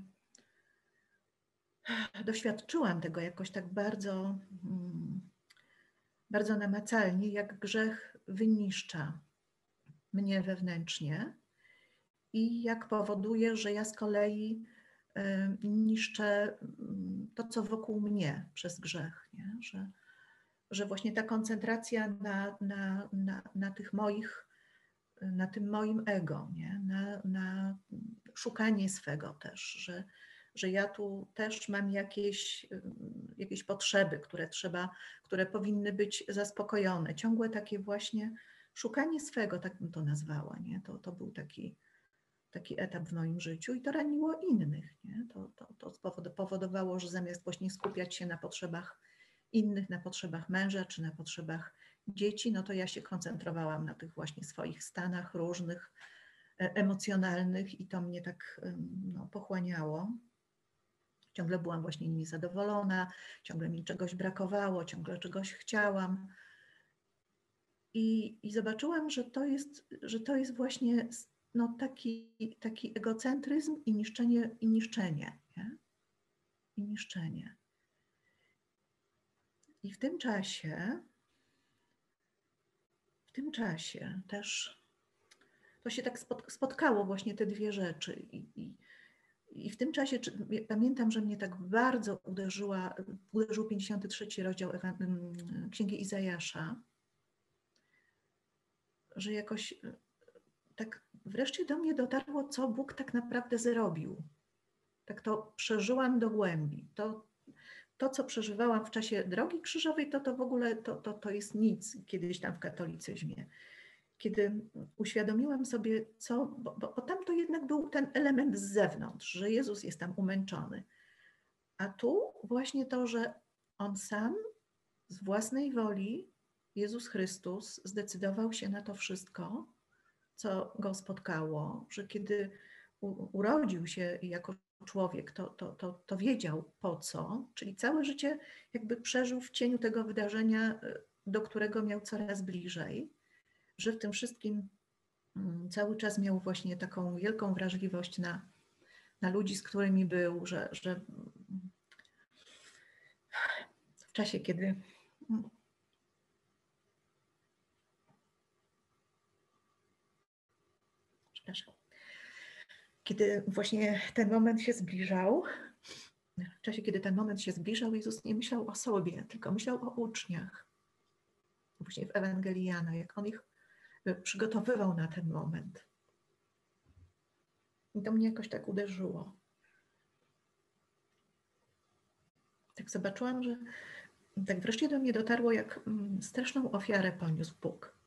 doświadczyłam tego jakoś tak bardzo, bardzo namacalnie, jak grzech wyniszcza mnie wewnętrznie i jak powoduje, że ja z kolei niszczę to, co wokół mnie przez grzech. Nie? Że, że właśnie ta koncentracja na, na, na, na tych moich, na tym moim ego, nie? Na, na szukanie swego też, że że ja tu też mam jakieś, jakieś potrzeby, które trzeba, które powinny być zaspokojone. Ciągłe takie właśnie szukanie swego, tak bym to nazwała, nie? To, to był taki, taki etap w moim życiu i to raniło innych, nie? To, to, to powodowało, że zamiast właśnie skupiać się na potrzebach innych, na potrzebach męża czy na potrzebach dzieci, no to ja się koncentrowałam na tych właśnie swoich stanach różnych, emocjonalnych i to mnie tak no, pochłaniało. Ciągle byłam właśnie niezadowolona, ciągle mi czegoś brakowało, ciągle czegoś chciałam. I, i zobaczyłam, że to jest, że to jest właśnie no, taki, taki egocentryzm i niszczenie, i niszczenie. Nie? I niszczenie. I w tym czasie, w tym czasie też to się tak spotkało właśnie te dwie rzeczy. I, i, I w tym czasie czy, pamiętam, że mnie tak bardzo uderzyła, uderzył pięćdziesiąty trzeci rozdział Księgi Izajasza, że jakoś tak wreszcie do mnie dotarło, co Bóg tak naprawdę zrobił. Tak to przeżyłam do głębi. To, to co przeżywałam w czasie drogi krzyżowej, to to w ogóle to, to, to jest nic kiedyś tam w katolicyzmie. Kiedy uświadomiłam sobie, co, bo, bo, bo tam to jednak był ten element z zewnątrz, że Jezus jest tam umęczony. A tu właśnie to, że On sam z własnej woli, Jezus Chrystus, zdecydował się na to wszystko, co Go spotkało, że kiedy u, urodził się jako człowiek, to, to, to, to wiedział po co, czyli całe życie jakby przeżył w cieniu tego wydarzenia, do którego miał coraz bliżej, że w tym wszystkim cały czas miał właśnie taką wielką wrażliwość na, na ludzi, z którymi był, że, że w czasie, kiedy przepraszam, kiedy właśnie ten moment się zbliżał, w czasie, kiedy ten moment się zbliżał, Jezus nie myślał o sobie, tylko myślał o uczniach. Później w Ewangelii Jana, jak On ich przygotowywał na ten moment. I to mnie jakoś tak uderzyło. Tak zobaczyłam, że tak wreszcie do mnie dotarło, jak mm, straszną ofiarę poniósł Bóg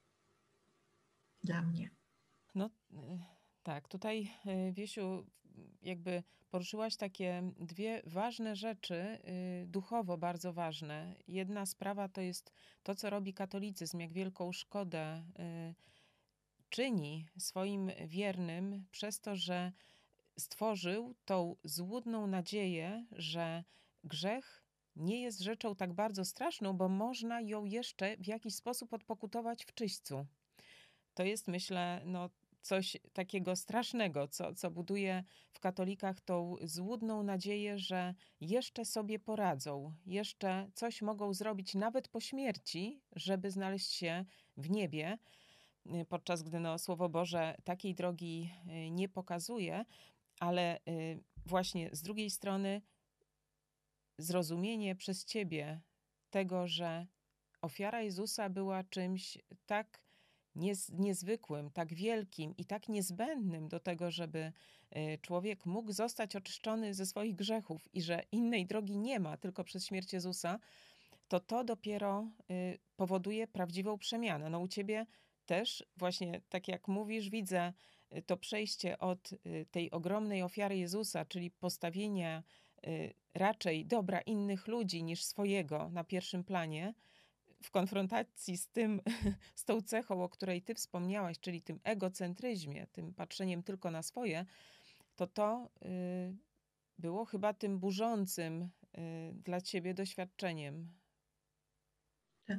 dla mnie. No y, tak, tutaj y, Wiesiu, jakby poruszyłaś takie dwie ważne rzeczy, y, duchowo bardzo ważne. Jedna sprawa to jest to, co robi katolicyzm, jak wielką szkodę y, czyni swoim wiernym przez to, że stworzył tą złudną nadzieję, że grzech nie jest rzeczą tak bardzo straszną, bo można ją jeszcze w jakiś sposób odpokutować w czyśćcu. To jest, myślę, no, coś takiego strasznego, co, co buduje w katolikach tą złudną nadzieję, że jeszcze sobie poradzą, jeszcze coś mogą zrobić nawet po śmierci, żeby znaleźć się w niebie, podczas gdy no, Słowo Boże takiej drogi nie pokazuje, ale właśnie z drugiej strony zrozumienie przez ciebie tego, że ofiara Jezusa była czymś tak niez, niezwykłym, tak wielkim i tak niezbędnym do tego, żeby człowiek mógł zostać oczyszczony ze swoich grzechów i że innej drogi nie ma, tylko przez śmierć Jezusa, to to dopiero powoduje prawdziwą przemianę. No u ciebie też właśnie, tak jak mówisz, widzę to przejście od tej ogromnej ofiary Jezusa, czyli postawienia raczej dobra innych ludzi niż swojego na pierwszym planie, w konfrontacji z tym, z tą cechą, o której ty wspomniałaś, czyli tym egocentryzmie, tym patrzeniem tylko na swoje, to to y, było chyba tym burzącym y, dla ciebie doświadczeniem. Tak.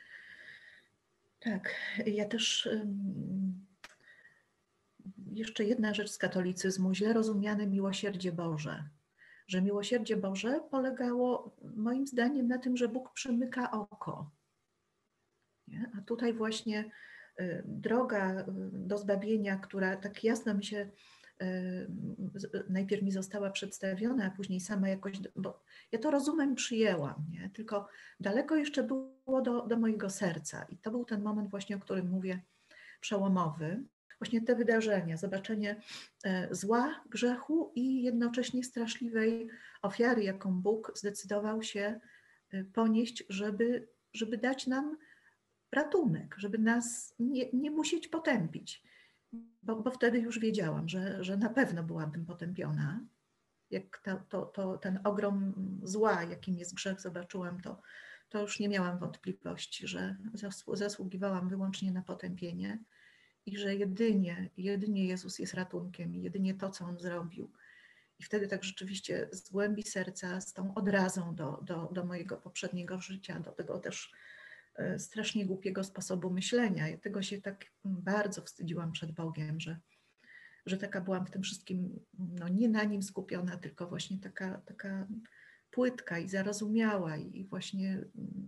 Tak, ja też um, jeszcze jedna rzecz z katolicyzmu, źle rozumiane miłosierdzie Boże. Że miłosierdzie Boże polegało moim zdaniem na tym, że Bóg przymyka oko. Nie? A tutaj właśnie y, droga do zbawienia, która tak jasno mi się y, najpierw mi została przedstawiona, a później sama jakoś, bo ja to rozumem przyjęłam, nie? Tylko daleko jeszcze było do, do mojego serca i to był ten moment właśnie, o którym mówię, przełomowy. Właśnie te wydarzenia, zobaczenie zła, grzechu i jednocześnie straszliwej ofiary, jaką Bóg zdecydował się ponieść, żeby, żeby dać nam ratunek, żeby nas nie, nie musieć potępić. Bo, bo wtedy już wiedziałam, że, że na pewno byłam tym potępiona. Jak to, to, to, ten ogrom zła, jakim jest grzech, zobaczyłam, to, to już nie miałam wątpliwości, że zasługiwałam wyłącznie na potępienie i że jedynie, jedynie Jezus jest ratunkiem i jedynie to, co On zrobił. I wtedy tak rzeczywiście z głębi serca, z tą odrazą do, do, do mojego poprzedniego życia, do tego też strasznie głupiego sposobu myślenia. Ja tego się tak bardzo wstydziłam przed Bogiem, że, że taka byłam w tym wszystkim, no nie na Nim skupiona, tylko właśnie taka, taka płytka i zarozumiała i właśnie,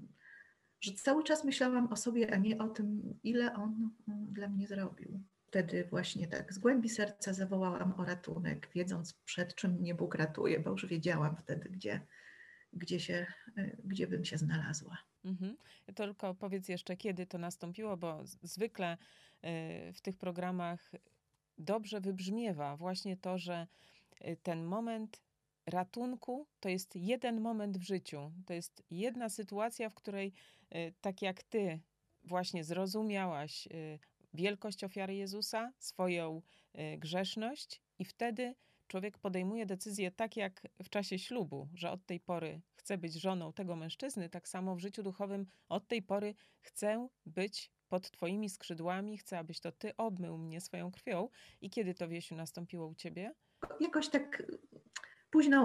że cały czas myślałam o sobie, a nie o tym, ile On dla mnie zrobił. Wtedy właśnie tak z głębi serca zawołałam o ratunek, wiedząc przed czym mnie Bóg ratuje, bo już wiedziałam wtedy, gdzie, gdzie, się, gdzie bym się znalazła. Mhm. Tylko powiedz jeszcze, kiedy to nastąpiło, bo zwykle w tych programach dobrze wybrzmiewa właśnie to, że ten moment ratunku to jest jeden moment w życiu. To jest jedna sytuacja, w której tak jak ty właśnie zrozumiałaś wielkość ofiary Jezusa, swoją grzeszność i wtedy człowiek podejmuje decyzję tak jak w czasie ślubu, że od tej pory chcę być żoną tego mężczyzny, tak samo w życiu duchowym od tej pory chcę być pod twoimi skrzydłami, chcę, abyś to ty obmył mnie swoją krwią. I kiedy to, Wiesiu, nastąpiło u ciebie? Jakoś tak późno,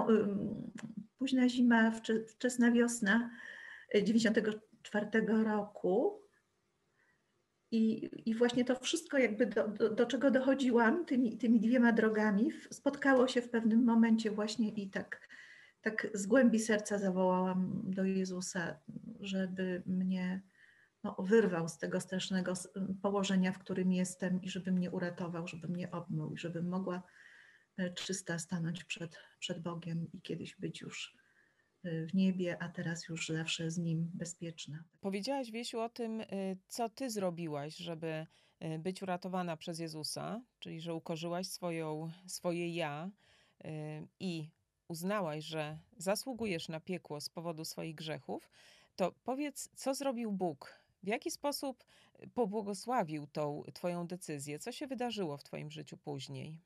późna zima, wczesna wiosna dziewięćdziesiątego czwartego roku. I, I właśnie to wszystko, jakby do, do, do czego dochodziłam tymi, tymi dwiema drogami, spotkało się w pewnym momencie właśnie i tak, tak z głębi serca zawołałam do Jezusa, żeby mnie no, wyrwał z tego strasznego położenia, w którym jestem i żeby mnie uratował, żeby mnie obmył i żebym mogła czysta stanąć przed, przed Bogiem i kiedyś być już w niebie, a teraz już zawsze z Nim bezpieczna. Powiedziałaś, Wiesiu, o tym, co ty zrobiłaś, żeby być uratowana przez Jezusa, czyli że ukorzyłaś swoją, swoje ja i uznałaś, że zasługujesz na piekło z powodu swoich grzechów, to powiedz, co zrobił Bóg? W jaki sposób pobłogosławił tą twoją decyzję? Co się wydarzyło w twoim życiu później?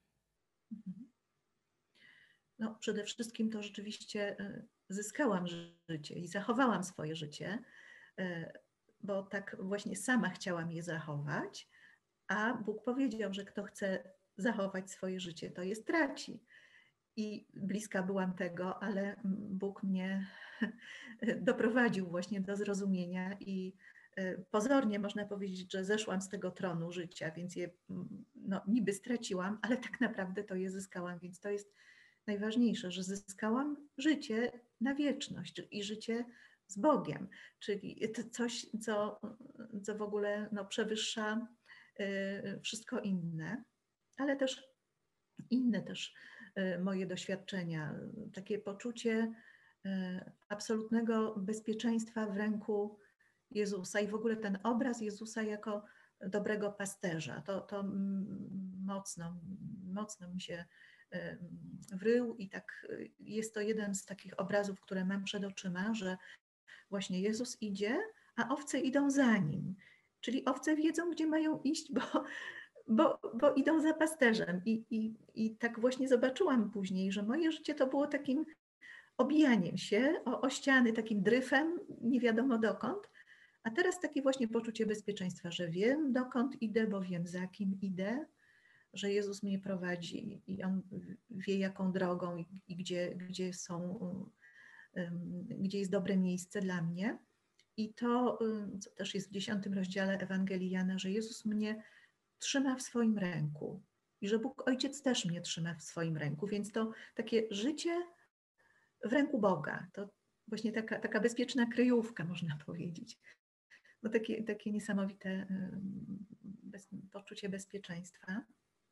No, przede wszystkim to rzeczywiście zyskałam życie i zachowałam swoje życie, bo tak właśnie sama chciałam je zachować, a Bóg powiedział, że kto chce zachować swoje życie, to je straci. I bliska byłam tego, ale Bóg mnie doprowadził właśnie do zrozumienia i pozornie można powiedzieć, że zeszłam z tego tronu życia, więc je no, niby straciłam, ale tak naprawdę to je zyskałam, więc to jest najważniejsze, że zyskałam życie na wieczność i życie z Bogiem, czyli to coś, co, co w ogóle no, przewyższa wszystko inne, ale też inne też moje doświadczenia, takie poczucie absolutnego bezpieczeństwa w ręku Jezusa i w ogóle ten obraz Jezusa jako dobrego pasterza, to, to mocno, mocno mi się wrył i tak jest to jeden z takich obrazów, które mam przed oczyma, że właśnie Jezus idzie, a owce idą za Nim. Czyli owce wiedzą, gdzie mają iść, bo, bo, bo idą za pasterzem. I, i, I tak właśnie zobaczyłam później, że moje życie to było takim obijaniem się o, o ściany, takim dryfem, nie wiadomo dokąd. A teraz takie właśnie poczucie bezpieczeństwa, że wiem, dokąd idę, bo wiem, za kim idę, że Jezus mnie prowadzi i On wie, jaką drogą i, i gdzie, gdzie są, um, gdzie jest dobre miejsce dla mnie. I to, um, co też jest w dziesiątym rozdziale Ewangelii Jana, że Jezus mnie trzyma w swoim ręku i że Bóg Ojciec też mnie trzyma w swoim ręku, więc to takie życie w ręku Boga, to właśnie taka, taka bezpieczna kryjówka, można powiedzieć. No takie, takie niesamowite bez, poczucie bezpieczeństwa.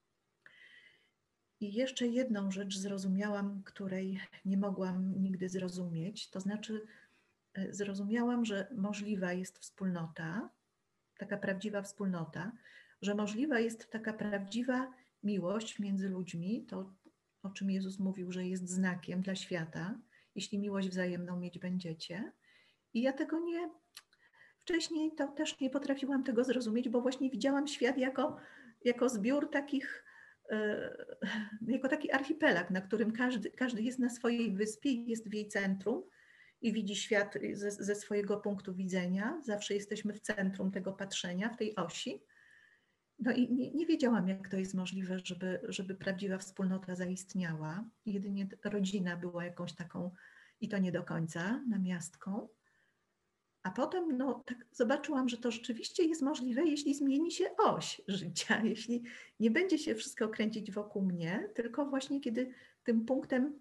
I jeszcze jedną rzecz zrozumiałam, której nie mogłam nigdy zrozumieć, to znaczy zrozumiałam, że możliwa jest wspólnota, taka prawdziwa wspólnota, że możliwa jest taka prawdziwa miłość między ludźmi, to o czym Jezus mówił, że jest znakiem dla świata, jeśli miłość wzajemną mieć będziecie. I ja tego nie, wcześniej to też nie potrafiłam tego zrozumieć, bo właśnie widziałam świat jako, jako zbiór takich, jako taki archipelag, na którym każdy, każdy jest na swojej wyspie, jest w jej centrum i widzi świat ze, ze swojego punktu widzenia. Zawsze jesteśmy w centrum tego patrzenia, w tej osi. No i nie, nie wiedziałam, jak to jest możliwe, żeby, żeby prawdziwa wspólnota zaistniała. Jedynie rodzina była jakąś taką, i to nie do końca, namiastką. A potem no, tak zobaczyłam, że to rzeczywiście jest możliwe, jeśli zmieni się oś życia, jeśli nie będzie się wszystko kręcić wokół mnie, tylko właśnie kiedy tym punktem,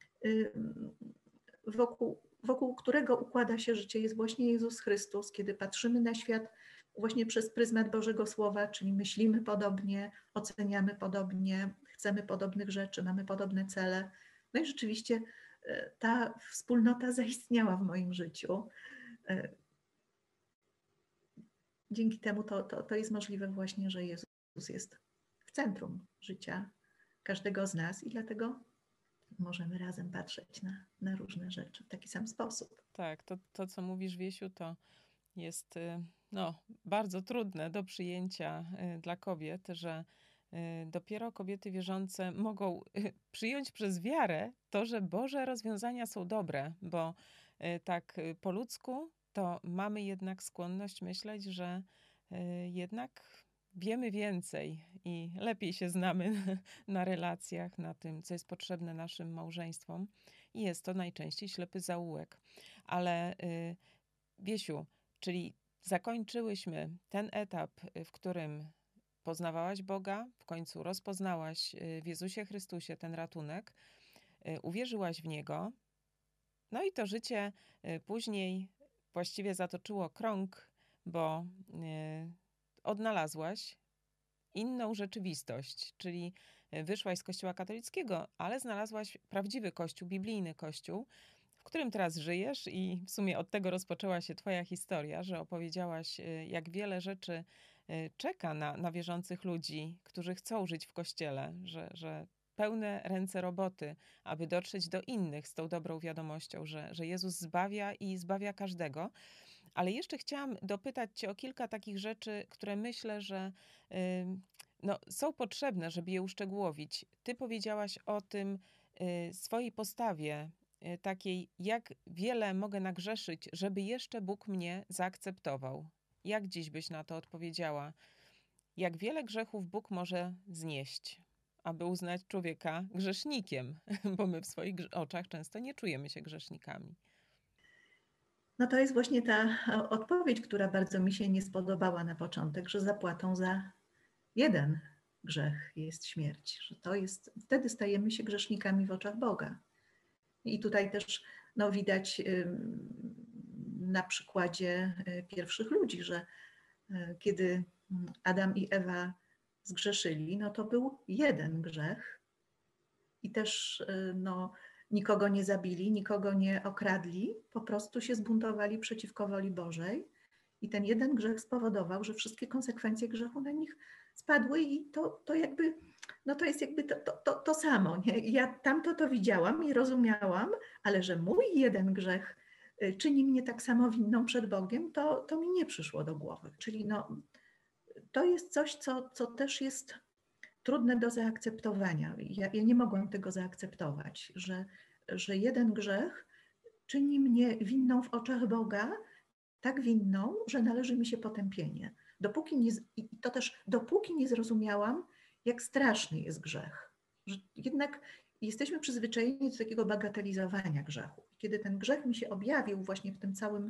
wokół, wokół którego układa się życie, jest właśnie Jezus Chrystus, kiedy patrzymy na świat właśnie przez pryzmat Bożego Słowa, czyli myślimy podobnie, oceniamy podobnie, chcemy podobnych rzeczy, mamy podobne cele. No i rzeczywiście ta wspólnota zaistniała w moim życiu. Dzięki temu to, to, to jest możliwe właśnie, że Jezus jest w centrum życia każdego z nas i dlatego możemy razem patrzeć na, na różne rzeczy w taki sam sposób. Tak, to, to co mówisz, Wiesiu, to jest no, bardzo trudne do przyjęcia dla kobiet, że dopiero kobiety wierzące mogą przyjąć przez wiarę to, że Boże rozwiązania są dobre, bo tak po ludzku to mamy jednak skłonność myśleć, że jednak wiemy więcej i lepiej się znamy na relacjach, na tym, co jest potrzebne naszym małżeństwom i jest to najczęściej ślepy zaułek. Ale Wiesiu, czyli zakończyłyśmy ten etap, w którym poznawałaś Boga, w końcu rozpoznałaś w Jezusie Chrystusie ten ratunek, uwierzyłaś w Niego, no i to życie później właściwie zatoczyło krąg, bo odnalazłaś inną rzeczywistość, czyli wyszłaś z Kościoła katolickiego, ale znalazłaś prawdziwy Kościół, biblijny Kościół, w którym teraz żyjesz i w sumie od tego rozpoczęła się twoja historia, że opowiedziałaś, jak wiele rzeczy czeka na, na wierzących ludzi, którzy chcą żyć w Kościele, że, że pełne ręce roboty, aby dotrzeć do innych z tą dobrą wiadomością, że, że Jezus zbawia i zbawia każdego. Ale jeszcze chciałam dopytać Cię o kilka takich rzeczy, które myślę, że y, no, są potrzebne, żeby je uszczegółowić. Ty powiedziałaś o tym y, swojej postawie, y, takiej, jak wiele mogę nagrzeszyć, żeby jeszcze Bóg mnie zaakceptował. Jak dziś byś na to odpowiedziała? Jak wiele grzechów Bóg może znieść, aby uznać człowieka grzesznikiem, bo my w swoich oczach często nie czujemy się grzesznikami. No to jest właśnie ta odpowiedź, która bardzo mi się nie spodobała na początek, że zapłatą za jeden grzech jest śmierć, że to jest, wtedy stajemy się grzesznikami w oczach Boga. I tutaj też no, widać na przykładzie pierwszych ludzi, że kiedy Adam i Ewa zgrzeszyli, no to był jeden grzech i też no, nikogo nie zabili, nikogo nie okradli, po prostu się zbuntowali przeciwko woli Bożej i ten jeden grzech spowodował, że wszystkie konsekwencje grzechu na nich spadły i to, to jakby, no to jest jakby to, to, to, to samo. Nie? Ja tamto to widziałam i rozumiałam, ale że mój jeden grzech czyni mnie tak samo winną przed Bogiem, to, to mi nie przyszło do głowy. Czyli no, to jest coś, co, co też jest trudne do zaakceptowania. Ja, ja nie mogłam tego zaakceptować, że, że jeden grzech czyni mnie winną w oczach Boga, tak winną, że należy mi się potępienie. Dopóki nie, i to też dopóki nie zrozumiałam, jak straszny jest grzech. Że jednak jesteśmy przyzwyczajeni do takiego bagatelizowania grzechu. Kiedy ten grzech mi się objawił właśnie w tym całym,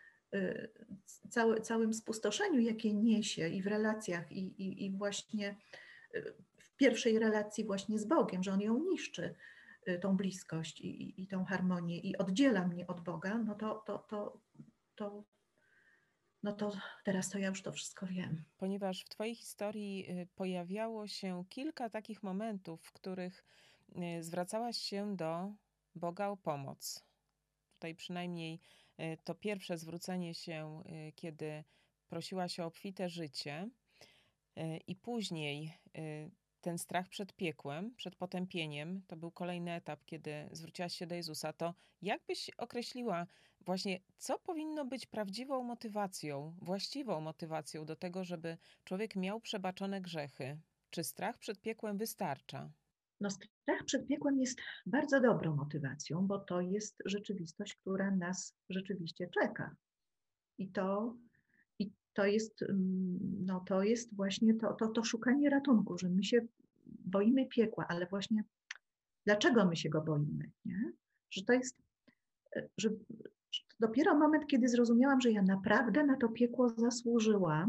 całe, całym spustoszeniu, jakie niesie i w relacjach, i, i, i właśnie w pierwszej relacji właśnie z Bogiem, że On ją niszczy, tą bliskość i, i, i tą harmonię i oddziela mnie od Boga, no to, to, to, to, no to teraz to ja już to wszystko wiem. Ponieważ w Twojej historii pojawiało się kilka takich momentów, w których zwracałaś się do Boga o pomoc. Tutaj przynajmniej to pierwsze zwrócenie się, kiedy prosiłaś o obfite życie i później ten strach przed piekłem, przed potępieniem, to był kolejny etap, kiedy zwróciłaś się do Jezusa. To jak byś określiła właśnie, co powinno być prawdziwą motywacją, właściwą motywacją do tego, żeby człowiek miał przebaczone grzechy? Czy strach przed piekłem wystarcza? No, strach przed piekłem jest bardzo dobrą motywacją, bo to jest rzeczywistość, która nas rzeczywiście czeka. I to, i to, jest, no, to jest właśnie to, to, to szukanie ratunku, że my się boimy piekła, ale właśnie dlaczego my się go boimy? Nie? Że to jest, że dopiero moment, kiedy zrozumiałam, że ja naprawdę na to piekło zasłużyłam,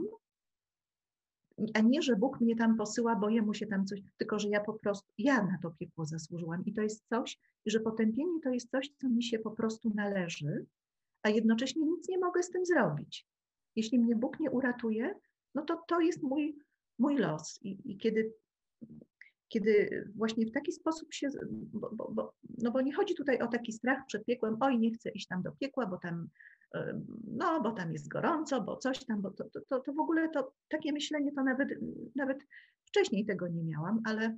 a nie, że Bóg mnie tam posyła, bo jemu się tam coś, tylko że ja po prostu, ja na to piekło zasłużyłam. I to jest coś, że potępienie to jest coś, co mi się po prostu należy, a jednocześnie nic nie mogę z tym zrobić. Jeśli mnie Bóg nie uratuje, no to to jest mój, mój los. I, i kiedy, kiedy właśnie w taki sposób się, bo, bo, bo, no bo nie chodzi tutaj o taki strach przed piekłem, oj, nie chcę iść tam do piekła, bo tam no, bo tam jest gorąco, bo coś tam, bo to, to, to w ogóle to takie myślenie to nawet, nawet wcześniej tego nie miałam, ale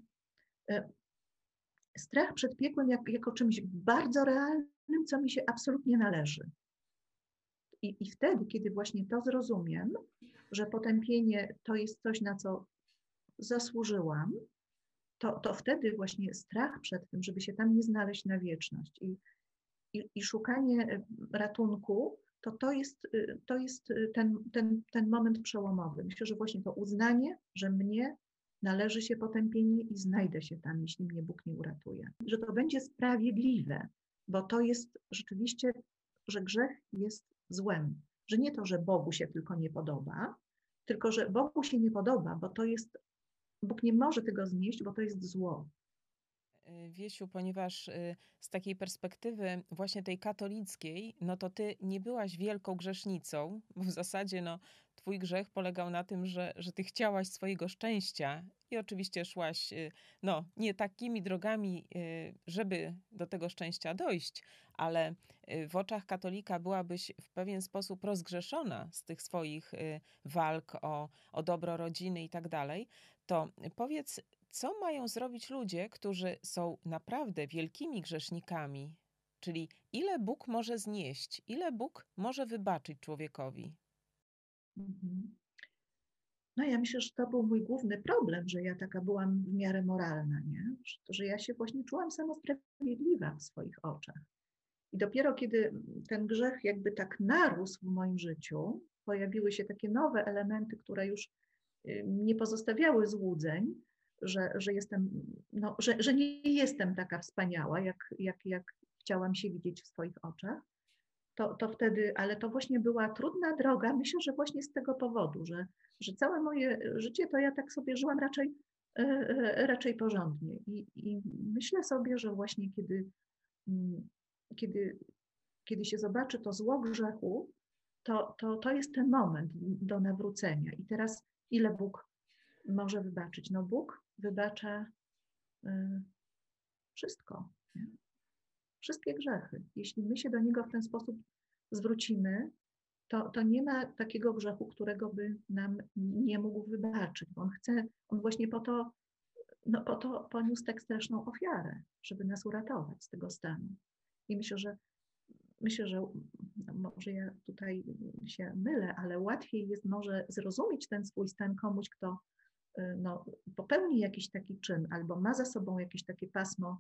strach przed piekłem jak, jako czymś bardzo realnym, co mi się absolutnie należy. I, I wtedy, kiedy właśnie to zrozumiem, że potępienie to jest coś, na co zasłużyłam, to, to wtedy właśnie strach przed tym, żeby się tam nie znaleźć na wieczność i, i, i szukanie ratunku, to to jest, to jest ten, ten, ten moment przełomowy. Myślę, że właśnie to uznanie, że mnie należy się potępienie i znajdę się tam, jeśli mnie Bóg nie uratuje. Że to będzie sprawiedliwe, bo to jest rzeczywiście, że grzech jest złem. Że nie to, że Bogu się tylko nie podoba, tylko że Bogu się nie podoba, bo to jest, Bóg nie może tego znieść, bo to jest zło. Wiesiu, ponieważ z takiej perspektywy właśnie tej katolickiej, no to ty nie byłaś wielką grzesznicą, bo w zasadzie no, twój grzech polegał na tym, że, że ty chciałaś swojego szczęścia i oczywiście szłaś no, nie takimi drogami, żeby do tego szczęścia dojść, ale w oczach katolika byłabyś w pewien sposób rozgrzeszona z tych swoich walk o, o dobro rodziny i tak dalej. To powiedz, co mają zrobić ludzie, którzy są naprawdę wielkimi grzesznikami? Czyli ile Bóg może znieść, ile Bóg może wybaczyć człowiekowi? Mhm. No ja myślę, że to był mój główny problem, że ja taka byłam w miarę moralna, nie? Że, że ja się właśnie czułam samosprawiedliwa w swoich oczach. I dopiero kiedy ten grzech jakby tak narósł w moim życiu, pojawiły się takie nowe elementy, które już y, nie pozostawiały złudzeń, że, że jestem, no, że, że nie jestem taka wspaniała, jak, jak, jak chciałam się widzieć w swoich oczach. To, to wtedy, ale to właśnie była trudna droga, myślę, że właśnie z tego powodu, że, że całe moje życie to ja tak sobie żyłam raczej, e, e, raczej porządnie. I, I myślę sobie, że właśnie kiedy, mm, kiedy, kiedy się zobaczy to zło grzechu, to, to, to jest ten moment do nawrócenia. I teraz ile Bóg może wybaczyć? No Bóg wybacza y, wszystko. Nie? Wszystkie grzechy. Jeśli my się do Niego w ten sposób zwrócimy, to, to nie ma takiego grzechu, którego by nam nie mógł wybaczyć. On chce, on właśnie po to, no po to poniósł tak straszną ofiarę, żeby nas uratować z tego stanu. I myślę, że myślę, że no może ja tutaj się mylę, ale łatwiej jest może zrozumieć ten swój stan komuś, kto no, popełni jakiś taki czyn albo ma za sobą jakieś takie pasmo,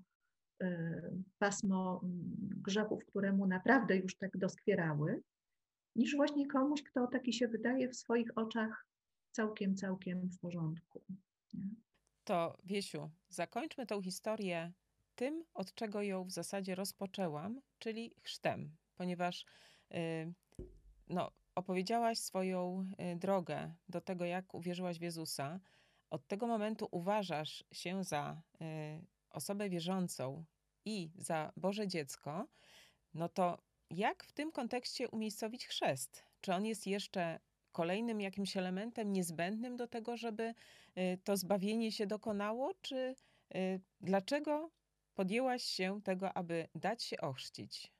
pasmo grzechów, które mu naprawdę już tak doskwierały, niż właśnie komuś, kto taki się wydaje w swoich oczach całkiem, całkiem w porządku. Nie? To Wiesiu, zakończmy tą historię tym, od czego ją w zasadzie rozpoczęłam, czyli chrztem, ponieważ yy, no, opowiedziałaś swoją y, drogę do tego, jak uwierzyłaś w Jezusa. Od tego momentu uważasz się za y, osobę wierzącą i za Boże dziecko, no to jak w tym kontekście umiejscowić chrzest? Czy on jest jeszcze kolejnym jakimś elementem niezbędnym do tego, żeby y, to zbawienie się dokonało? Czy y, dlaczego podjęłaś się tego, aby dać się ochrzcić?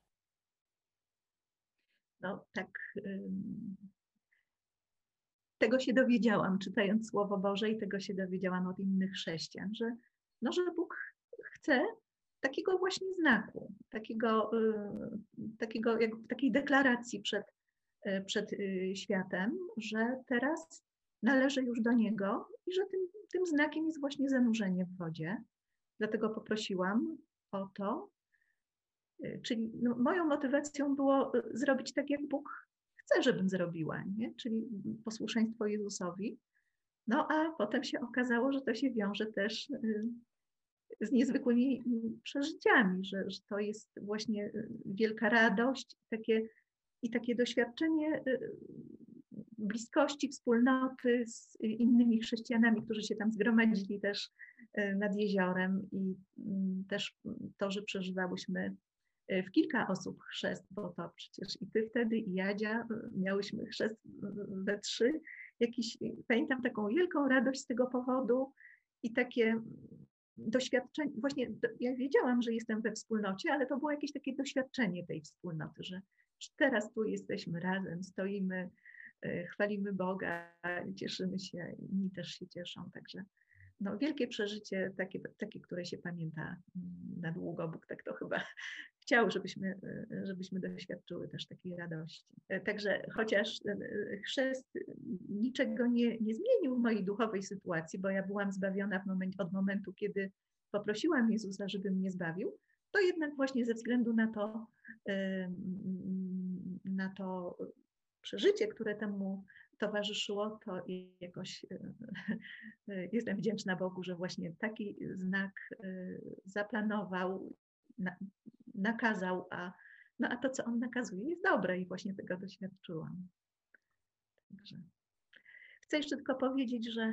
No tak, ym, tego się dowiedziałam, czytając Słowo Boże, i tego się dowiedziałam od innych chrześcijan, że, no, że Bóg chce takiego właśnie znaku, takiego, y, takiego jak, takiej deklaracji przed, y, przed y, światem, że teraz należy już do Niego i że tym, tym znakiem jest właśnie zanurzenie w wodzie. Dlatego poprosiłam o to. Y, Czyli no, moją motywacją było y, zrobić tak, jak Bóg chce, żebym zrobiła, nie? Czyli posłuszeństwo Jezusowi. No a potem się okazało, że to się wiąże też y, z niezwykłymi mm, przeżyciami, że, że to jest właśnie y, wielka radość takie, i takie doświadczenie y, bliskości, wspólnoty z innymi chrześcijanami, którzy się tam zgromadzili też y, nad jeziorem, i mm, też to, że przeżywałyśmy w kilka osób chrzest, bo to przecież i ty wtedy, i Jadzia miałyśmy chrzest we trzy. Jakiś, pamiętam taką wielką radość z tego powodu i takie doświadczenie, właśnie ja wiedziałam, że jestem we wspólnocie, ale to było jakieś takie doświadczenie tej wspólnoty, że, że teraz tu jesteśmy razem, stoimy, chwalimy Boga, cieszymy się, inni też się cieszą, także no, wielkie przeżycie, takie, takie, które się pamięta na długo. Bóg tak to chyba chciał, żebyśmy, żebyśmy doświadczyły też takiej radości. Także chociaż chrzest niczego nie, nie zmienił w mojej duchowej sytuacji, bo ja byłam zbawiona w moment, od momentu, kiedy poprosiłam Jezusa, żeby mnie zbawił, to jednak właśnie ze względu na to, na to przeżycie, które temu towarzyszyło, to jakoś jestem wdzięczna Bogu, że właśnie taki znak zaplanował, nakazał, a, no a to, co On nakazuje, jest dobre i właśnie tego doświadczyłam. Także chcę jeszcze tylko powiedzieć, że,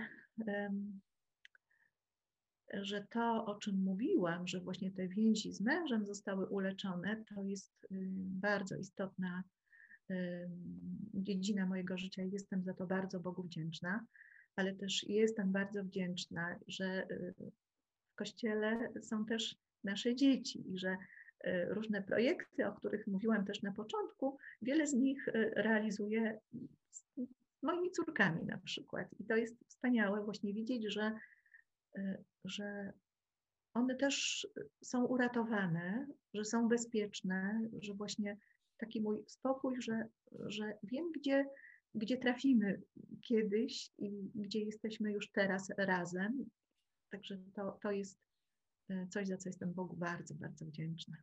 że to, o czym mówiłam, że właśnie te więzi z mężem zostały uleczone, to jest bardzo istotna dziedzina mojego życia i jestem za to bardzo Bogu wdzięczna, ale też jestem bardzo wdzięczna, że w Kościele są też nasze dzieci i że różne projekty, o których mówiłam też na początku, wiele z nich realizuję z moimi córkami na przykład. I to jest wspaniałe właśnie widzieć, że że one też są uratowane, że są bezpieczne, że właśnie taki mój spokój, że, że wiem, gdzie, gdzie trafimy kiedyś i gdzie jesteśmy już teraz razem. Także to, to jest coś, za co jestem Bogu bardzo, bardzo wdzięczna.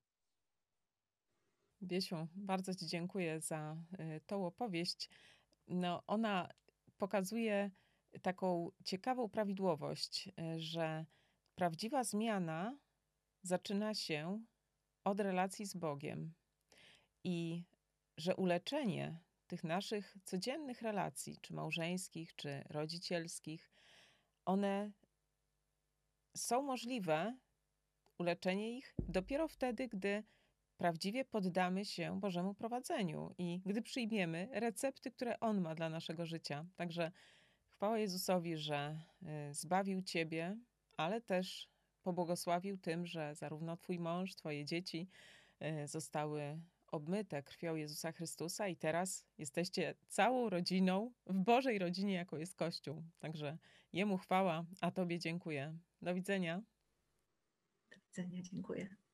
Wiesiu, bardzo Ci dziękuję za tą opowieść. No, ona pokazuje taką ciekawą prawidłowość, że prawdziwa zmiana zaczyna się od relacji z Bogiem i że uleczenie tych naszych codziennych relacji, czy małżeńskich, czy rodzicielskich, one są możliwe, uleczenie ich dopiero wtedy, gdy prawdziwie poddamy się Bożemu prowadzeniu i gdy przyjmiemy recepty, które On ma dla naszego życia. Także chwała Jezusowi, że zbawił Ciebie, ale też pobłogosławił tym, że zarówno Twój mąż, Twoje dzieci zostały obmyte krwią Jezusa Chrystusa i teraz jesteście całą rodziną w Bożej rodzinie, jaką jest Kościół. Także Jemu chwała, a Tobie dziękuję. Do widzenia. Do widzenia, dziękuję.